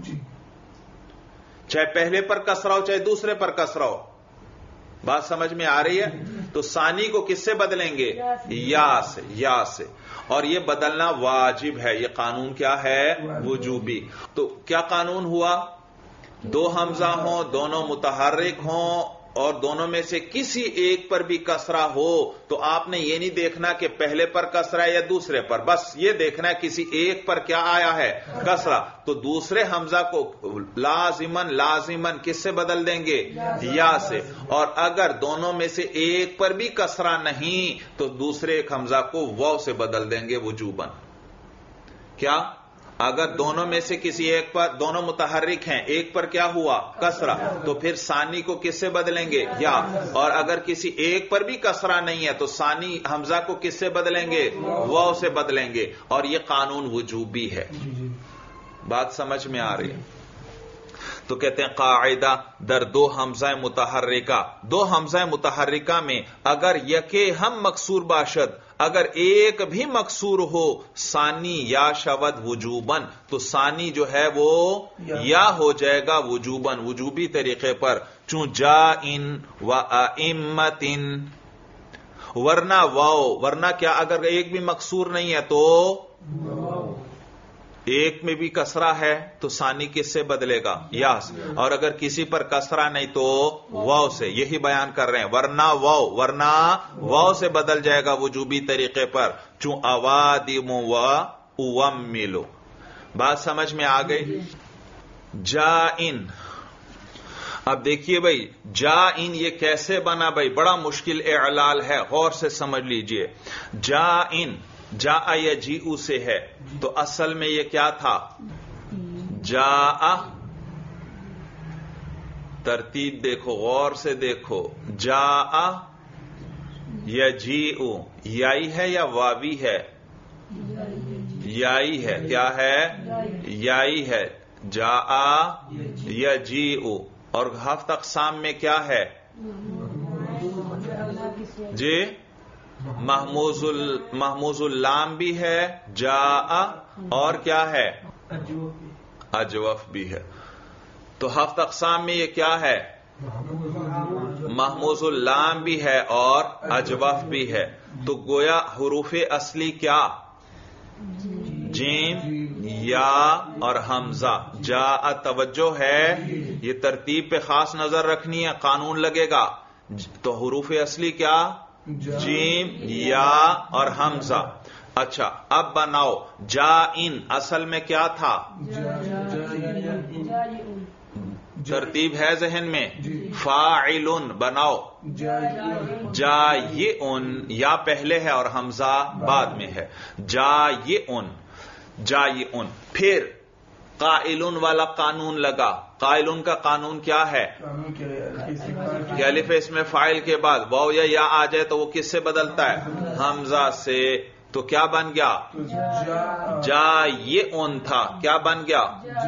چاہے پہلے پر کسرہ ہو چاہے دوسرے پر کسرہ ہو۔ بات سمجھ میں آ رہی ہے؟ تو ثانی کو کس سے بدلیں گے؟ یا سے، یا سے، اور یہ بدلنا واجب ہے۔ یہ قانون کیا ہے؟ وجوبی۔ تو کیا قانون ہوا؟ دو حمزہ ہوں، دونوں متحرک ہوں، اور دونوں میں سے کسی ایک پر بھی کسرہ ہو تو آپ نے یہ نہیں دیکھنا کہ پہلے پر کسرہ ہے یا دوسرے پر، بس یہ دیکھنا ہے کسی ایک پر کیا آیا ہے؟ کسرہ۔ تو دوسرے حمزہ کو لازماً لازماً کس سے بدل دیں گے؟ یا سے۔ اور اگر دونوں میں سے ایک پر بھی کسرہ نہیں تو دوسرے ایک حمزہ کو واو سے بدل دیں گے وجوباً۔ کیا؟ اگر دونوں میں سے کسی ایک پر، دونوں متحرک ہیں، ایک پر کیا ہوا؟ کسرہ، تو پھر ثانی کو کس سے بدلیں گے؟ یا۔ اور اگر کسی ایک پر بھی کسرہ نہیں ہے تو ثانی حمزہ کو کس سے بدلیں گے؟ واو سے بدلیں گے، اور یہ قانون وجوبی ہے۔ بات سمجھ میں آ رہی ہے؟ تو کہتے ہیں قاعدہ در دو حمزہ متحرکہ، دو حمزہ متحرکہ میں اگر یکے ہم مکسور باشد، اگر ایک بھی مکسور ہو ثانی یا شود وجوباً، تو ثانی جو ہے وہ یا ہو جائے گا وجوباً، وجوبی طریقے پر، چون جائن و ائمۃ، ورنہ واو، ورنہ کیا؟ اگر ایک بھی مکسور نہیں ہے تو ایک میں بھی کسرہ ہے تو ثانی کس سے بدلے گا؟ یا سے، اور اگر کسی پر کسرہ نہیں تو واو سے۔ یہی بیان کر رہے ہیں، ورنہ واو، ورنہ واو سے بدل جائے گا وجوبی طریقے پر، چون اوادم و اوملو۔ بات سمجھ میں آ گئی؟ جائن، اب دیکھیے بھائی جائن یہ کیسے بنا بھائی؟ بڑا مشکل اعلال ہے، غور سے سمجھ لیجئے۔ جائن جاء یجیء سے ہے، تو اصل میں یہ کیا تھا؟ جاء، ترتیب دیکھو، غور سے دیکھو، جاء یجیء، یائی ہے یا واوی ہے؟ یائی ہے، کیا ہے؟ یائی ہے، جاء یجیء، اور ہفت اقسام میں کیا ہے؟ جی محموز محموز اللام بھی ہے، جاء، اور کیا ہے؟ اجوف بھی ہے۔ تو ہفت اقسام میں یہ کیا ہے؟ محموز اللام بھی ہے اور اجوف بھی ہے. تو گویا حروف اصلی کیا؟ جیم، یا اور حمزہ. جا توجہ ہے، یہ ترتیب پہ خاص نظر رکھنی ہے، قانون لگے گا. تو حروف اصلی کیا؟ جیم، یا اور حمزہ. اچھا اب بناؤ جا ان، اصل میں کیا تھا؟ ترتیب ہے ذہن میں؟ فاعلن بناؤ جائعن، یا پہلے ہے اور حمزہ بعد میں ہے. جائعن جائعن. پھر قائلن والا قانون لگا. قائلن کا قانون کیا ہے؟ کہ الف اس میں فاعل کے بعد واو یا یا آ جائے تو وہ کس سے بدلتا ہے؟ حمزہ سے. تو کیا بن گیا؟ جائعن تھا، کیا بن گیا؟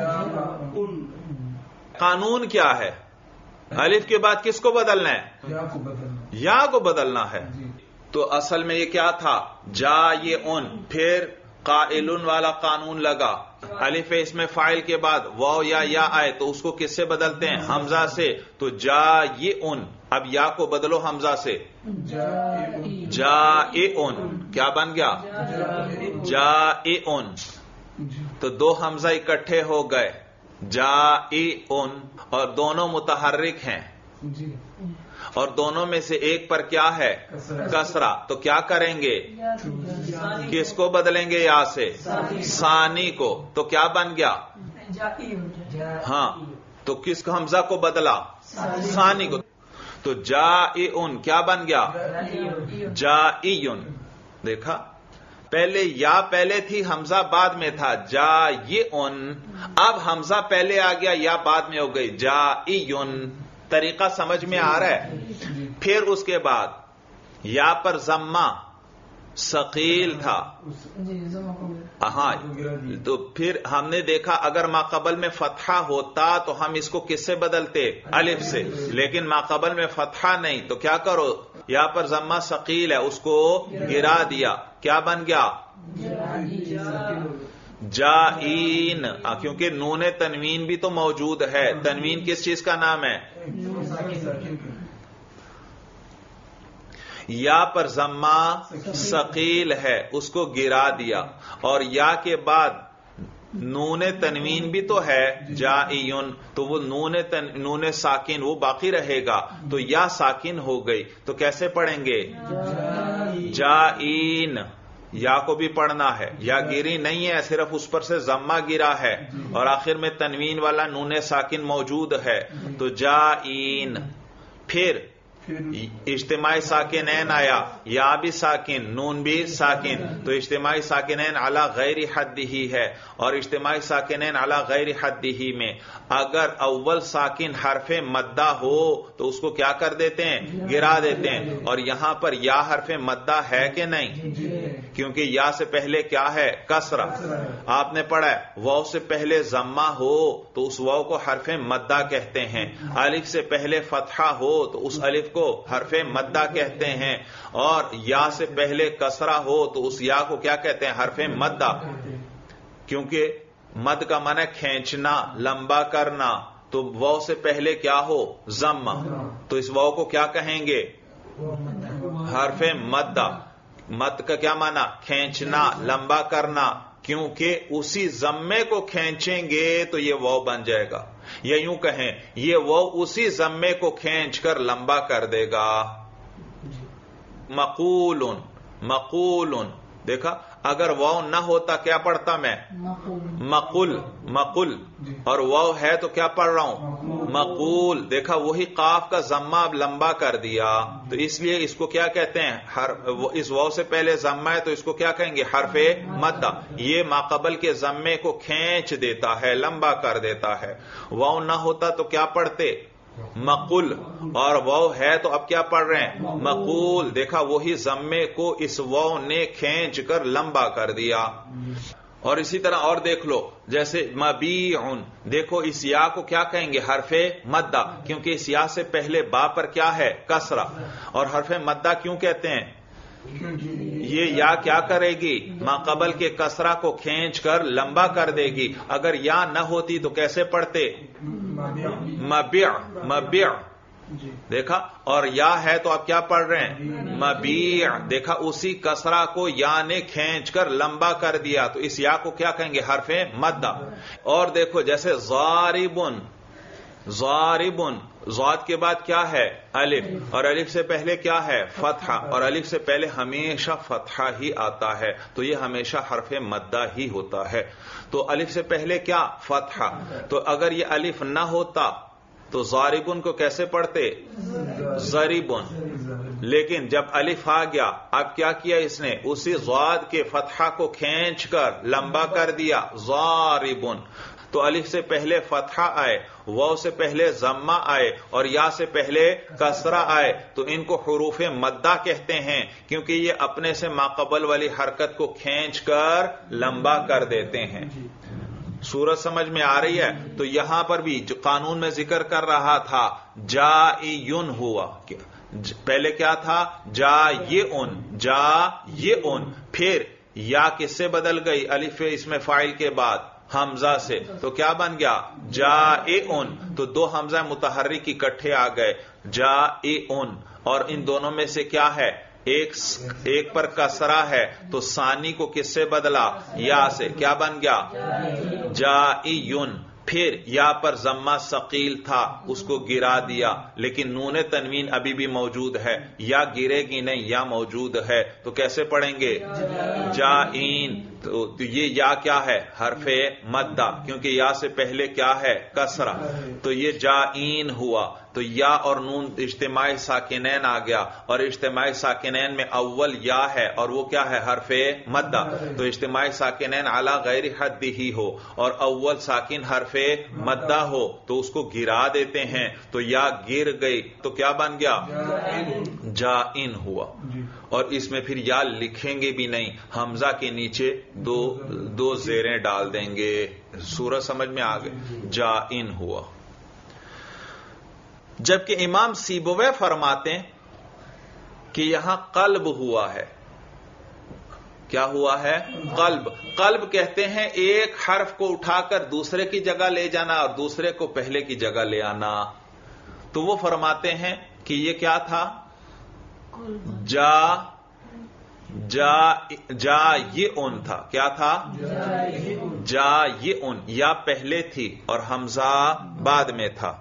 قانون کیا ہے؟ الف کے بعد کس کو بدلنا ہے؟ یا کو بدلنا ہے. تو اصل میں یہ کیا تھا؟ جائعن. پھر قائلن والا قانون لگا. الف اس میں فاعل کے بعد واو یا یا آئے تو اس کو کس سے بدلتے ہیں؟ حمزہ سے. تو جائعن. اب یا کو بدلو حمزہ سے، جائعن. کیا بن گیا؟ جائعن. تو دو حمزہ اکٹھے ہو گئے، جائعن، اور دونوں متحرک ہیں، اور دونوں میں سے ایک پر کیا ہے؟ کسرہ. تو کیا کریں گے؟ کس کو بدلیں گے؟ یا سے ثانی کو. تو کیا بن گیا؟ ہاں، تو کس کو حمزہ کو بدلا؟ ثانی کو. تو جائعن کیا بن گیا؟ جائعن. دیکھا، پہلے یا پہلے تھی، حمزہ بعد میں تھا. جائعن. اب حمزہ پہلے آ گیا، یا بعد میں ہو گئی. جائعن. طریقہ سمجھ میں آ رہا ہے؟ پھر اس کے بعد یا پر ضمہ ثقیل تھا. ہاں، تو پھر ہم نے دیکھا اگر ماقبل میں فتحہ ہوتا تو ہم اس کو کس سے بدلتے؟ الف سے. لیکن ماقبل میں فتحہ نہیں، تو کیا کرو؟ یا پر ضمہ ثقیل ہے، اس کو گرا دیا. کیا بن گیا؟ جائین. کیونکہ نون تنوین بھی تو موجود ہے. تنوین کس چیز کا نام ہے؟ یا پر ضمہ ثقیل ہے، اس کو گرا دیا. اور یا کے بعد نون تنوین بھی تو ہے، جائعن. تو وہ نون تن... نون ساکن وہ باقی رہے گا. تو یا ساکن ہو گئی. تو کیسے پڑھیں گے؟ جائین. یا کو بھی پڑھنا ہے، یا گری نہیں ہے، صرف اس پر سے ضمہ گرا ہے، اور آخر میں تنوین والا نون ساکن موجود ہے. تو جائین. پھر اجتماعی ساکنین آیا، یا بھی ساکن، نون بھی ساکن. تو اجتماعی ساکنین علی غیر حد ہی ہے، اور اجتماعی ساکنین علی غیر حد ہی میں اگر اول ساکن حرف مدہ ہو تو اس کو کیا کر دیتے ہیں؟ گرا دیتے ہیں. اور یہاں پر یا حرف مدہ ہے کہ نہیں؟ کیونکہ یا سے پہلے کیا ہے؟ کسرہ. آپ نے پڑھا ہے واو سے پہلے ضمہ ہو تو اس واو کو حرف مدہ کہتے ہیں. الف سے پہلے فتحہ ہو تو اس الف کو حرف مدہ کہتے ہیں. اور یا سے پہلے کسرہ ہو تو اس یا کو کیا کہتے ہیں؟ حرف مدہ. کیونکہ مد کا معنی کھینچنا، لمبا کرنا. تو واو سے پہلے کیا ہو؟ ضمہ. تو اس واو کو کیا کہیں گے؟ حرف مدہ. مد کا کیا معنی؟ کھینچنا، لمبا کرنا. کیونکہ اسی ضمے کو کھینچیں گے تو یہ واو بن جائے گا. یا یوں کہیں یہ واو اسی ضمے کو کھینچ کر لمبا کر دے گا. مقولن. مقولن. دیکھا، اگر واو نہ ہوتا کیا پڑھتا میں؟ مقل. مقل. اور واو ہے تو کیا پڑھ رہا ہوں؟ مقول. دیکھا، وہی قاف کا ضمہ اب لمبا کر دیا. تو اس لیے اس کو کیا کہتے ہیں؟ اس واو سے پہلے ضمہ ہے تو اس کو کیا کہیں گے؟ حرف مدہ. یہ ماقبل کے ضمے کو کھینچ دیتا ہے، لمبا کر دیتا ہے. واو نہ ہوتا تو کیا پڑھتے؟ مقل. اور واو ہے تو اب کیا پڑھ رہے ہیں؟ مقول. دیکھا، وہی ضمے کو اس واو نے کھینچ کر لمبا کر دیا. اور اسی طرح اور دیکھ لو، جیسے مبیعن. دیکھو اس یا کو کیا کہیں گے؟ حرف مدہ. کیونکہ اس یا سے پہلے با پر کیا ہے؟ کسرہ. اور حرف مدہ کیوں کہتے ہیں؟ یہ یا کیا کرے گی؟ ماقبل کے کسرہ کو کھینچ کر لمبا کر دے گی. اگر یا نہ ہوتی تو کیسے پڑھتے؟ مبیع. مبیع. دیکھا, اور یا ہے تو آپ کیا پڑھ رہے ہیں؟ مبیع. دیکھا اسی کسرہ کو یا نے کھینچ کر لمبا کر دیا, تو اس یا کو کیا کہیں گے؟ حرف مدہ. اور دیکھو جیسے ضاربن, ضاربن, ضاد کے بعد کیا ہے؟ الف, اور الف سے پہلے کیا ہے؟ فتحہ, اور الف سے پہلے ہمیشہ فتحہ ہی آتا ہے, تو یہ ہمیشہ حرف مدہ ہی ہوتا ہے. تو الف سے پہلے کیا؟ فتحہ. تو اگر یہ الف نہ ہوتا تو ضاربن کو کیسے پڑھتے؟ ضریبن. لیکن جب الف آ گیا, اب کیا کیا اس نے؟ اسی ضاد کے فتحہ کو کھینچ کر لمبا کر دیا, ضاربن. تو الف سے پہلے فتحہ آئے, واو سے پہلے ضمہ آئے, اور یا سے پہلے کسرہ آئے, تو ان کو حروف مدہ کہتے ہیں, کیونکہ یہ اپنے سے ماقبل والی حرکت کو کھینچ کر لمبا کر دیتے ہیں. سورت سمجھ میں آ رہی ہے؟ تو یہاں پر بھی جو قانون میں ذکر کر رہا تھا, جائن ہوا, پہلے کیا تھا؟ Join, join. پھر یا کس سے بدل گئی؟ الف اس میں فاعل کے بعد حمزہ سے, تو کیا بن گیا؟ جائن. تو دو حمزہ متحرک اکٹھے آ گئے, جائن. اور ان دونوں میں سے کیا ہے؟ ایک ایک پر کسرہ ہے, تو ثانی کو کس سے بدلا؟ یا سے. کیا بن گیا؟ جائن. پھر یا پر ضمہ ثقیل تھا, اس کو گرا دیا, لیکن نون تنوین ابھی بھی موجود ہے, یا گرے گی نہیں, یا موجود ہے, تو کیسے پڑھیں گے؟ جائن. تو یہ یا کیا ہے؟ حرف مدہ, کیونکہ یا سے پہلے کیا ہے؟ کسرہ. تو یہ جائن ہوا. تو یا اور نون اجتماعی ساکنین آ گیا, اور اجتماعی ساکنین میں اول یا ہے, اور وہ کیا ہے؟ حرف مدہ. تو اجتماعی ساکنین علی غیر حد ہی ہو, اور اول ساکن حرف مدہ ہو, تو اس کو گرا دیتے ہیں, تو یا گر گئی, تو کیا بن گیا؟ جائن ہوا. اور اس میں پھر یا لکھیں گے بھی نہیں, حمزہ کے نیچے دو دو زیریں ڈال دیں گے. سورج سمجھ میں آ گئی؟ جائن ہوا. جبکہ امام سیبویہ فرماتے ہیں کہ یہاں قلب ہوا ہے. کیا ہوا ہے؟ قلب. قلب کہتے ہیں ایک حرف کو اٹھا کر دوسرے کی جگہ لے جانا, اور دوسرے کو پہلے کی جگہ لے آنا. تو وہ فرماتے ہیں کہ یہ کیا تھا؟ جا جا جا یہ اون تھا. کیا تھا؟ جا یہ اون. یا پہلے تھی اور حمزہ بعد میں تھا.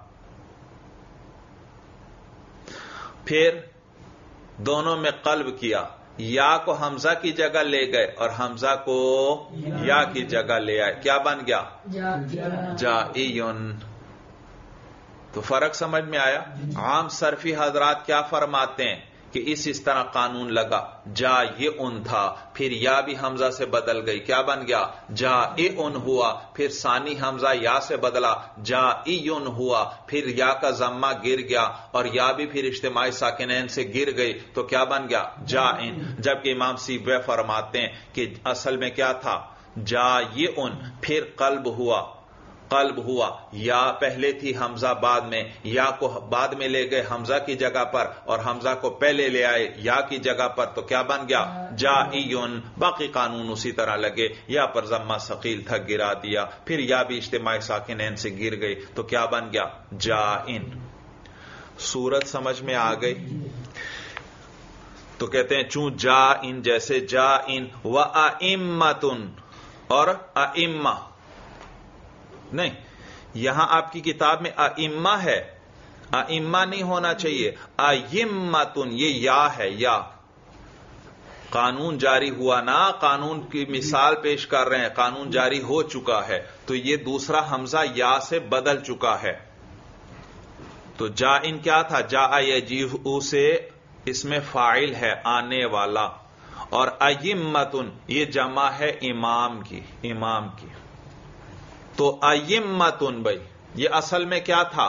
پھر دونوں میں قلب کیا, یا کو حمزہ کی جگہ لے گئے اور حمزہ کو یا کی جگہ لے آئے. کیا بن گیا؟ جائن. تو فرق سمجھ میں آیا؟ عام صرفی حضرات کیا فرماتے ہیں کہ اس اس طرح قانون لگا, جا یہ ان تھا, پھر یا بھی حمزہ سے بدل گئی, کیا بن گیا؟ جا ان ہوا. پھر ثانی حمزہ یا سے بدلا, جا این ہوا. پھر یا کا ضمہ گر گیا, اور یا بھی پھر اجتماعی ساکنین سے گر گئی, تو کیا بن گیا؟ جائن. جبکہ امام سیبویہ فرماتے ہیں کہ اصل میں کیا تھا؟ جا یہ ان, پھر قلب ہوا. قلب ہوا, یا پہلے تھی حمزہ بعد میں, یا کو بعد میں لے گئے حمزہ کی جگہ پر, اور حمزہ کو پہلے لے آئے یا کی جگہ پر, تو کیا بن گیا؟ جائن. باقی قانون اسی طرح لگے, یا پر ضمہ ثقیل تھا, گرا دیا, پھر یا بھی اجتماعی ساکنین سے گر گئی, تو کیا بن گیا؟ جائن. صورت سمجھ میں آ گئی؟ تو کہتے ہیں چون جائن, جیسے جائن. وَأَئِمَّةٌ, اور ائمہ نہیں, یہاں آپ کی کتاب میں ائمہ ہے, ائمہ نہیں ہونا چاہیے. ائمۃن, یہ یا ہے, یا. قانون جاری ہوا نا, قانون کی مثال پیش کر رہے ہیں, قانون جاری ہو چکا ہے, تو یہ دوسرا حمزہ یا سے بدل چکا ہے. تو جائن کیا تھا؟ جا یجیء سے اس میں فاعل ہے, آنے والا. اور ائمۃن یہ جمع ہے امام کی, امام کی. تو ائمۃن بھائی یہ اصل میں کیا تھا؟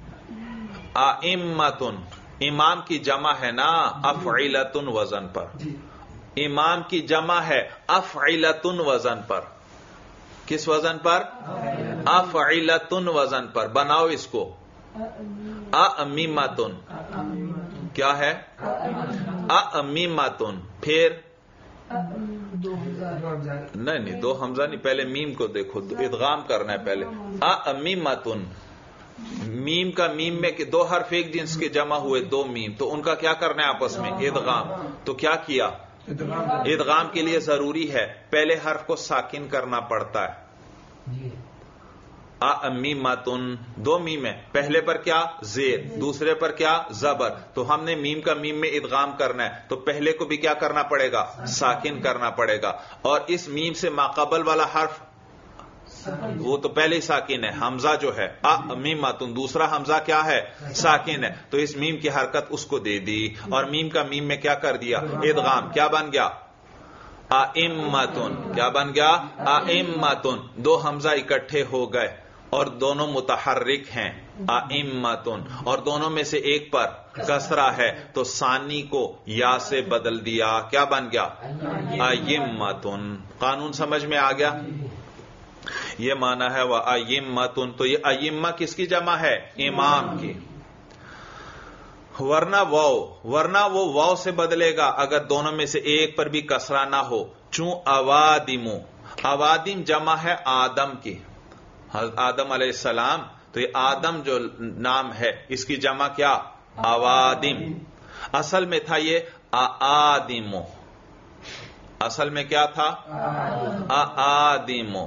ائمۃن, امام کی جمع ہے نا, افعلۃن وزن پر. امام کی جمع ہے افعلۃن وزن پر. کس وزن پر؟ افعلۃن وزن پر. بناؤ اس کو. ائمۃن کیا ہے؟ ائمۃن. پھر نہیں نہیں, دو حمزہ نہیں, پہلے میم کو دیکھو, ادغام کرنا ہے پہلے. ائمۃن, میم کا میم میں کہ دو حرف ایک جنس کے جمع ہوئے دو میم، تو ان کا کیا کرنا ہے آپس میں؟ ادغام. تو کیا کیا؟ ادغام کے لیے ضروری ہے پہلے حرف کو ساکن کرنا پڑتا ہے. امیمتن دو میم ہے، پہلے پر کیا؟ زیر، دوسرے پر کیا؟ زبر. تو ہم نے میم کا میم میں ادغام کرنا ہے تو پہلے کو بھی کیا کرنا پڑے گا؟ ساکن کرنا پڑے گا. اور اس میم سے ماقبل والا حرف وہ تو پہلے ہی ساکن ہے، حمزہ جو ہے امیمتن، دوسرا حمزہ کیا ہے؟ ساکن ہے. تو اس میم کی حرکت اس کو دے دی اور میم کا میم میں کیا کر دیا؟ ادغام. کیا بن گیا؟ ائمتن. کیا بن گیا؟ ائمتن. دو حمزہ اکٹھے ہو گئے اور دونوں متحرک ہیں ائمتن، اور دونوں میں سے ایک پر کسرہ ہے تو ثانی کو یا سے بدل دیا. کیا بن گیا؟ ائمتن. قانون سمجھ میں آ گیا؟ یہ معنی ہے وہ ائمتن. تو یہ ائمہ کس کی جمع ہے؟ امام کی. ورنہ واو، ورنہ وہ واو سے بدلے گا اگر دونوں میں سے ایک پر بھی کسرہ نہ ہو. چون اوادم، اوادم جمع ہے آدم کی، آدم علیہ السلام. تو یہ آدم جو نام ہے اس کی جمع کیا؟ اوادم. اصل میں تھا یہ آدم، اصل میں کیا تھا؟ آدم.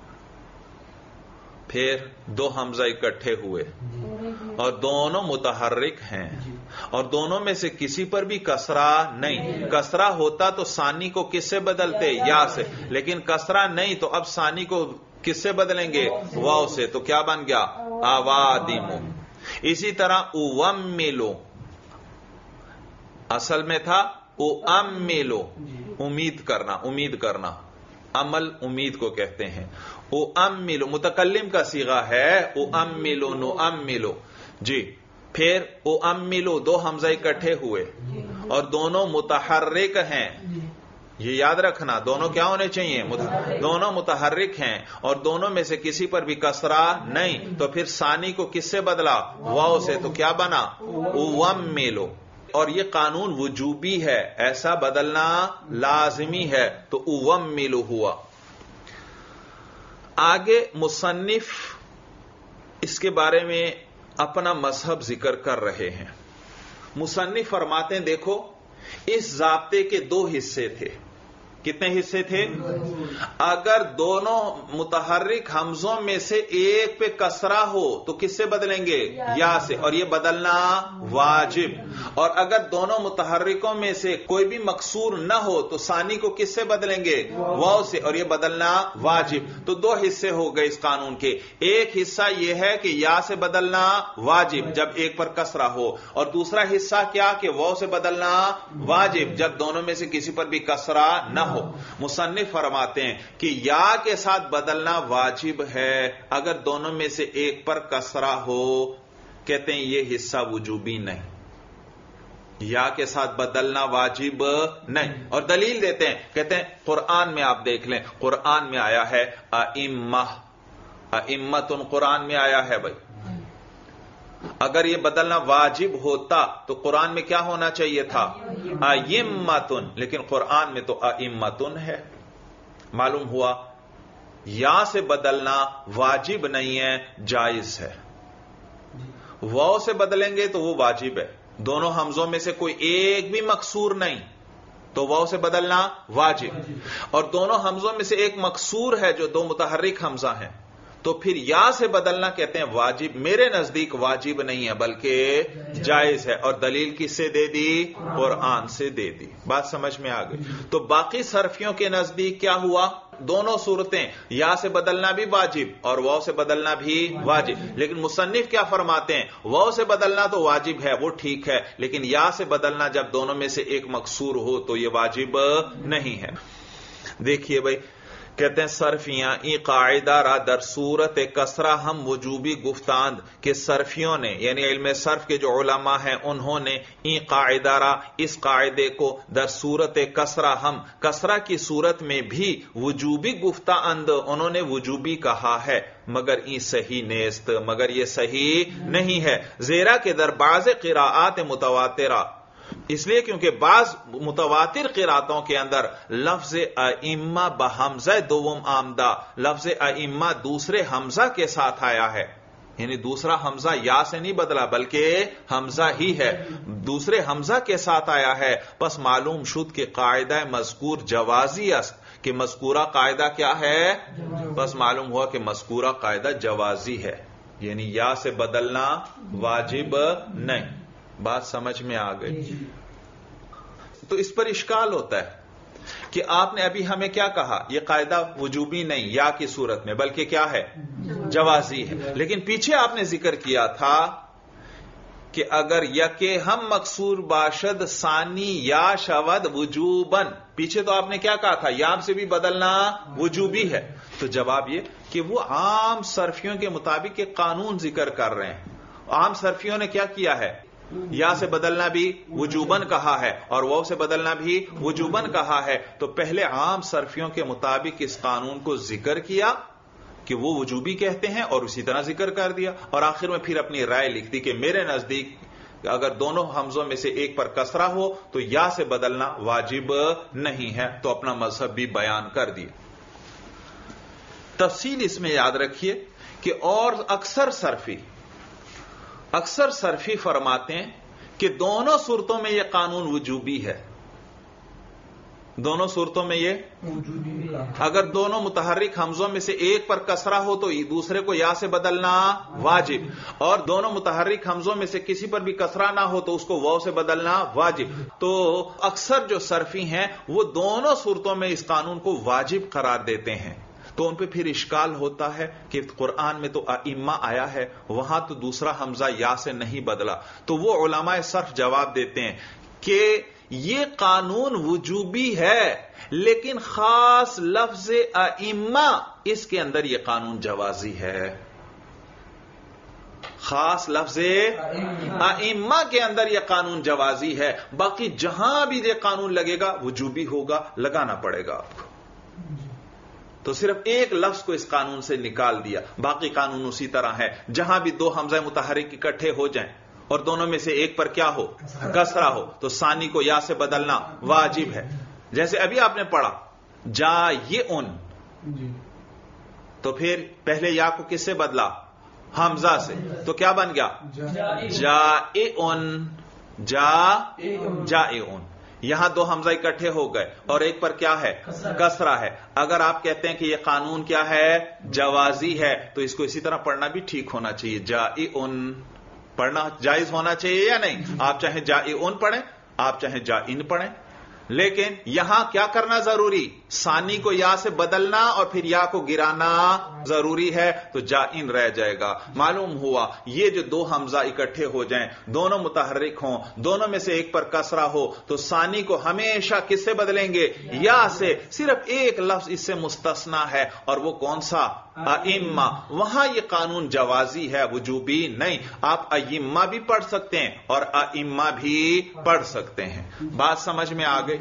پھر دو حمزہ اکٹھے ہوئے اور دونوں متحرک ہیں اور دونوں میں سے کسی پر بھی کسرہ نہیں. کسرہ ہوتا تو ثانی کو کس سے بدلتے؟ یا سے. لیکن کسرہ نہیں تو اب ثانی کو کس سے بدلیں گے؟ واو سے. تو کیا بن گیا؟ اوادم. اسی طرح اوملو، اصل میں تھا اوملو، امید کرنا، امید کرنا، عمل امید کو کہتے ہیں. اوملو متکلم کا صیغہ ہے، اوملو نؤملو. جی پھر اوملو دو حمزہ اکٹھے ہوئے اور دونوں متحرک ہیں. یہ یاد رکھنا دونوں کیا ہونے چاہیے؟ دونوں متحرک ہیں اور دونوں میں سے کسی پر بھی کسرہ نہیں. تو پھر ثانی کو کس سے بدلا؟ واو سے. تو کیا بنا؟ اوملو. اور یہ قانون وجوبی ہے، ایسا بدلنا لازمی ہے. تو اوملو ہوا. آگے مصنف اس کے بارے میں اپنا مذہب ذکر کر رہے ہیں. مصنف فرماتے ہیں دیکھو اس ضابطے کے دو حصے تھے. کتنے حصے تھے؟ اگر دونوں متحرک حمزوں میں سے ایک پہ کسرہ ہو تو کس سے بدلیں گے؟ یا سے. اور یہ بدلنا واجب. اور اگر دونوں متحرکوں میں سے کوئی بھی مکسور نہ ہو تو ثانی کو کس سے بدلیں گے؟ واو سے. اور یہ بدلنا واجب. تو دو حصے ہو گئے اس قانون کے. ایک حصہ یہ ہے کہ یا سے بدلنا واجب جب ایک پر کسرہ ہو، اور دوسرا حصہ کیا کہ واو سے بدلنا واجب جب دونوں میں سے کسی پر بھی کسرہ نہ ہو. مصنف فرماتے ہیں کہ یا کے ساتھ بدلنا واجب ہے اگر دونوں میں سے ایک پر کسرہ ہو. کہتے ہیں یہ حصہ وجوبی نہیں، یا کے ساتھ بدلنا واجب نہیں. اور دلیل دیتے ہیں، کہتے ہیں قرآن میں آپ دیکھ لیں، قرآن میں آیا ہے ائمہ، ائمتن قرآن میں آیا ہے. بھائی اگر یہ بدلنا واجب ہوتا تو قرآن میں کیا ہونا چاہیے تھا؟ ائمتن. لیکن قرآن میں تو ائمتن ہے. معلوم ہوا یا سے بدلنا واجب نہیں ہے، جائز ہے. واو سے بدلیں گے تو وہ واجب ہے. دونوں حمزوں میں سے کوئی ایک بھی مکسور نہیں تو واو سے بدلنا واجب. اور دونوں حمزوں میں سے ایک مکسور ہے جو دو متحرک حمزہ ہیں تو پھر یا سے بدلنا کہتے ہیں واجب. میرے نزدیک واجب نہیں ہے بلکہ جائز ہے. اور دلیل کس سے دے دی؟ قرآن سے دے دی. بات سمجھ میں آ گئی. تو باقی صرفیوں کے نزدیک کیا ہوا؟ دونوں صورتیں یا سے بدلنا بھی واجب اور واو سے بدلنا بھی واجب. لیکن مصنف کیا فرماتے ہیں؟ واو سے بدلنا تو واجب ہے، وہ ٹھیک ہے، لیکن یا سے بدلنا جب دونوں میں سے ایک مکسور ہو تو یہ واجب نہیں ہے. دیکھیے بھائی کہتے ہیں صرفیاں ای قاعدہ را در صورت کسرہ ہم وجوبی گفتاند کہ صرفیوں نے یعنی علم صرف کے جو علماء ہیں انہوں نے ای قاعدہ را اس قاعدے کو در صورت کسرہ ہم کسرہ کی صورت میں بھی وجوبی گفتاند انہوں نے وجوبی کہا ہے، مگر ای صحیح نیست، مگر یہ صحیح نہیں ہے. زیرا کے در بعض قراءات متواترہ، اس لیے کیونکہ بعض متواتر قراتوں کے اندر لفظ ائمہ بحمزہ دوم آمدہ، لفظ ائمہ دوسرے حمزہ کے ساتھ آیا ہے. یعنی دوسرا حمزہ یا سے نہیں بدلا بلکہ حمزہ ہی ہے، دوسرے حمزہ کے ساتھ آیا ہے، پس معلوم شد کہ قاعدہ مذکور جوازی است، کہ مذکورہ قاعدہ کیا ہے؟ پس معلوم ہوا کہ مذکورہ قاعدہ جوازی ہے، یعنی یا سے بدلنا واجب نہیں۔ بات سمجھ میں آ گئی؟ تو اس پر اشکال ہوتا ہے کہ آپ نے ابھی ہمیں کیا کہا، یہ قاعدہ وجوبی نہیں یا کی صورت میں بلکہ کیا ہے؟ جوازی ہے، لیکن پیچھے آپ نے ذکر کیا تھا کہ اگر یکے ہم مکسور باشد ثانی یا شود وجوبن، پیچھے تو آپ نے کیا کہا تھا؟ یا سے بھی بدلنا وجوبی ہے۔ تو جواب یہ کہ وہ عام صرفیوں کے مطابق ایک قانون ذکر کر رہے ہیں، عام صرفیوں نے کیا کیا ہے؟ یا سے بدلنا بھی وجوبن کہا ہے اور واو سے بدلنا بھی وجوبن کہا ہے، تو پہلے عام صرفیوں کے مطابق اس قانون کو ذکر کیا کہ وہ وجوبی کہتے ہیں اور اسی طرح ذکر کر دیا، اور آخر میں پھر اپنی رائے لکھ دی کہ میرے نزدیک اگر دونوں حمزوں میں سے ایک پر کسرہ ہو تو یا سے بدلنا واجب نہیں ہے، تو اپنا مذہب بھی بیان کر دیا۔ تفصیل اس میں یاد رکھیے کہ اور اکثر صرفی اکثر صرفی فرماتے ہیں کہ دونوں صورتوں میں یہ قانون وجوبی ہے، دونوں صورتوں میں یہ، اگر دونوں متحرک حمزوں میں سے ایک پر کسرہ ہو تو دوسرے کو یا سے بدلنا واجب، اور دونوں متحرک حمزوں میں سے کسی پر بھی کسرہ نہ ہو تو اس کو واو سے بدلنا واجب۔ تو اکثر جو صرفی ہیں وہ دونوں صورتوں میں اس قانون کو واجب قرار دیتے ہیں، تو ان پہ پھر اشکال ہوتا ہے کہ قرآن میں تو ائمہ آیا ہے، وہاں تو دوسرا حمزہ یا سے نہیں بدلا، تو وہ علماء صرف جواب دیتے ہیں کہ یہ قانون وجوبی ہے لیکن خاص لفظ ائمہ اس کے اندر یہ قانون جوازی ہے، خاص لفظ ائمہ کے اندر یہ قانون جوازی ہے، باقی جہاں بھی یہ قانون لگے گا وجوبی ہوگا، لگانا پڑے گا آپ کو۔ تو صرف ایک لفظ کو اس قانون سے نکال دیا، باقی قانون اسی طرح ہے، جہاں بھی دو حمزہ متحرک اکٹھے ہو جائیں اور دونوں میں سے ایک پر کیا ہو؟ کسرہ ہو، تو ثانی کو یا سے بدلنا واجب ہے۔ جیسے ابھی آپ نے پڑھا جا یہ ان، تو پھر پہلے یا کو کس سے بدلا؟ حمزہ سے، تو کیا بن گیا؟ جا ان، جا جا ان، یہاں دو حمزہ اکٹھے ہو گئے اور ایک پر کیا ہے؟ کسرہ ہے۔ اگر آپ کہتے ہیں کہ یہ قانون کیا ہے؟ جوازی ہے، تو اس کو اسی طرح پڑھنا بھی ٹھیک ہونا چاہیے، جائعن پڑھنا جائز ہونا چاہیے یا نہیں؟ آپ چاہے جائعن پڑھیں، آپ چاہے جائن پڑھیں، لیکن یہاں کیا کرنا ضروری؟ ثانی کو یا سے بدلنا اور پھر یا کو گرانا ضروری ہے، تو جائن رہ جائے گا۔ معلوم ہوا یہ جو دو حمزہ اکٹھے ہو جائیں، دونوں متحرک ہوں، دونوں میں سے ایک پر کسرہ ہو، تو ثانی کو ہمیشہ کس سے بدلیں گے؟ یا سے۔ صرف ایک لفظ اس سے مستثنا ہے، اور وہ کون سا؟ ائمہ۔ وہاں یہ قانون جوازی ہے، وجوبی نہیں۔ آپ ائمہ بھی پڑھ سکتے ہیں اور ائمہ بھی پڑھ سکتے ہیں۔ بات سمجھ میں آ گئی؟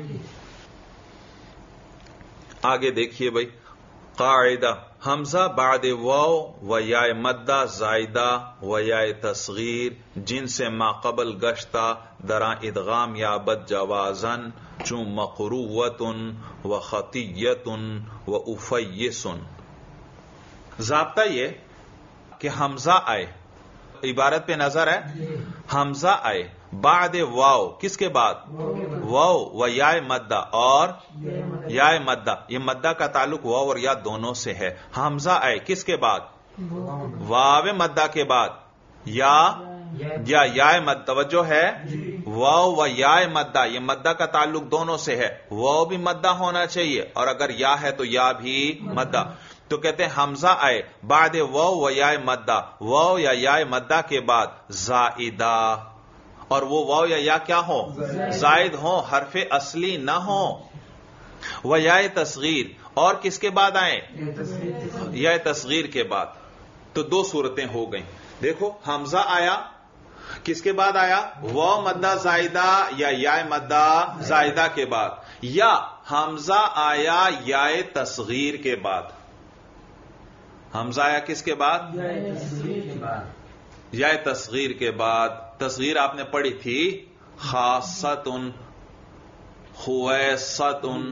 آگے دیکھیے بھائی، قاعدہ حمزہ بعد واو و یا مدہ زائدہ و یا تصغیر جن سے ما قبل گشتہ درا ادغام یا بد جوازن چون مقروۃ و خطیۃ و افیس۔ ضابطہ یہ کہ حمزہ آئے، عبارت پہ نظر ہے، حمزہ آئے بعد واو، کس کے بعد؟ واو و یا مدہ، اور یا مدہ، یہ مدہ کا تعلق واو اور یا دونوں سے ہے۔ حمزہ آئے کس کے بعد؟ واو مدہ کے بعد، یا یا یا مد، توجہ ہے، واو و یا مدہ، یہ مدہ کا تعلق دونوں سے ہے، واو بھی مدہ ہونا چاہیے اور اگر یا ہے تو یا بھی مدہ۔ تو کہتے ہیں حمزہ آئے بعد واو و یا مدہ، واو یا یا مدہ کے بعد زائدہ، اور وہ واو یا یا کیا ہو؟ زائد ہو، حرف اصلی نہ ہو۔ و یا تصغیر، اور کس کے بعد آئے؟ یا تصغیر کے بعد۔ تو دو صورتیں ہو گئیں۔ دیکھو حمزہ آیا، کس کے بعد آیا؟ واو مدہ زائدہ یا یا مدہ زائدہ کے بعد، یا حمزہ آیا یا تصغیر کے بعد۔ حمزہ آیا کس کے بعد؟ یا تصغیر کے بعد۔ تصغیر آپ نے پڑھی تھی، خاصتن، خویصتن،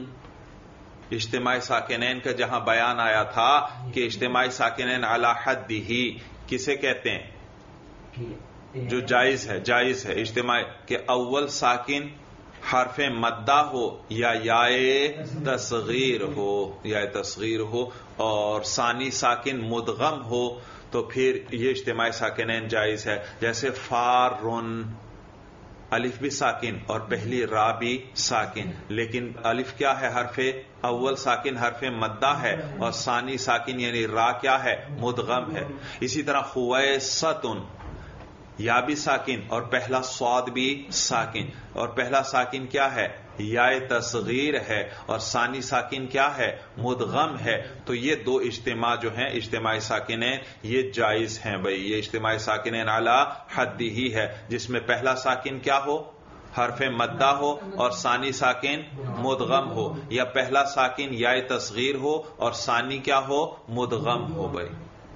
اجتماعی ساکنین کا جہاں بیان آیا تھا کہ اجتماعی ساکنین علی حدہ، کسے کہتے ہیں؟ جو جائز ہے، جائز ہے اجتماع کہ اول ساکن حرف مدہ ہو یا یائے تصغیر ہو، یا تصغیر ہو، اور ثانی ساکن مدغم ہو، تو پھر یہ اجتماع ساکنین جائز ہے. جیسے فارن، الف بھی ساکن اور پہلی را بھی ساکن، لیکن الف کیا ہے؟ حرف اول ساکن حرف مدہ ہے، اور ثانی ساکن یعنی را کیا ہے؟ مدغم ہے. اسی طرح خویستن، یا بھی ساکن اور پہلا صاد بھی ساکن، اور پہلا ساکن کیا ہے؟ یا تصغیر ہے، اور ثانی ساکن کیا ہے؟ مدغم ہے. تو یہ دو اجتماع جو ہیں اجتماع ساکنین یہ جائز ہیں بھائی. یہ اجتماع ساکنین علی حد ہی ہے جس میں پہلا ساکن کیا ہو؟ حرف مدہ ہو اور ثانی ساکن مدغم ہو، یا پہلا ساکن یا تصغیر ہو اور ثانی کیا ہو؟ مدغم ہو بھائی.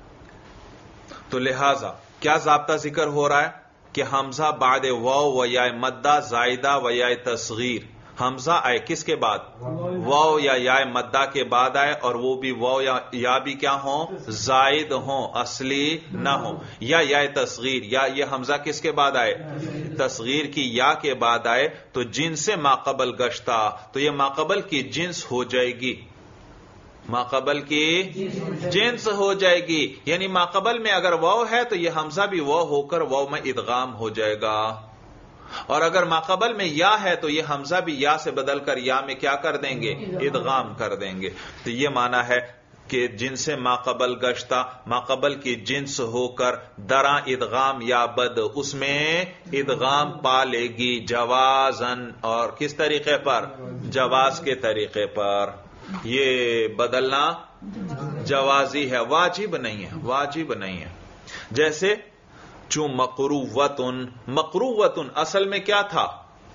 تو لہذا کیا ضابطہ ذکر ہو رہا ہے کہ حمزہ بعد واو و یا مدہ زائدہ و یا تصغیر، حمزہ آئے کس کے بعد؟ واو یا یا مدہ کے بعد آئے، اور وہ بھی واو یا یا بھی کیا ہوں؟ زائد ہوں، اصلی نہ ہوں. یا یا تصغیر، یا یہ حمزہ کس کے بعد آئے؟ تصغیر کی یا کے بعد آئے، تو جنس ماقبل گشتہ، تو یہ ماقبل کی جنس ہو جائے گی، ماقبل کی جنس ہو جائے گی. یعنی ماقبل میں اگر واو ہے تو یہ حمزہ بھی واو ہو کر واو میں ادغام ہو جائے گا، اور اگر ماقبل میں یا ہے تو یہ حمزہ بھی یا سے بدل کر یا میں کیا کر دیں گے؟ ادغام کر دیں گے. تو یہ معنی ہے کہ جنس ماقبل گشتہ، ماقبل کی جنس ہو کر درا ادغام یا بد، اس میں ادغام پا لے گی جوازن، اور کس طریقے پر؟ جواز کے طریقے پر. یہ بدلنا جوازی ہے، واجب نہیں ہے، واجب نہیں ہے. جیسے چوں مقروۃن، مقروۃن اصل میں کیا تھا؟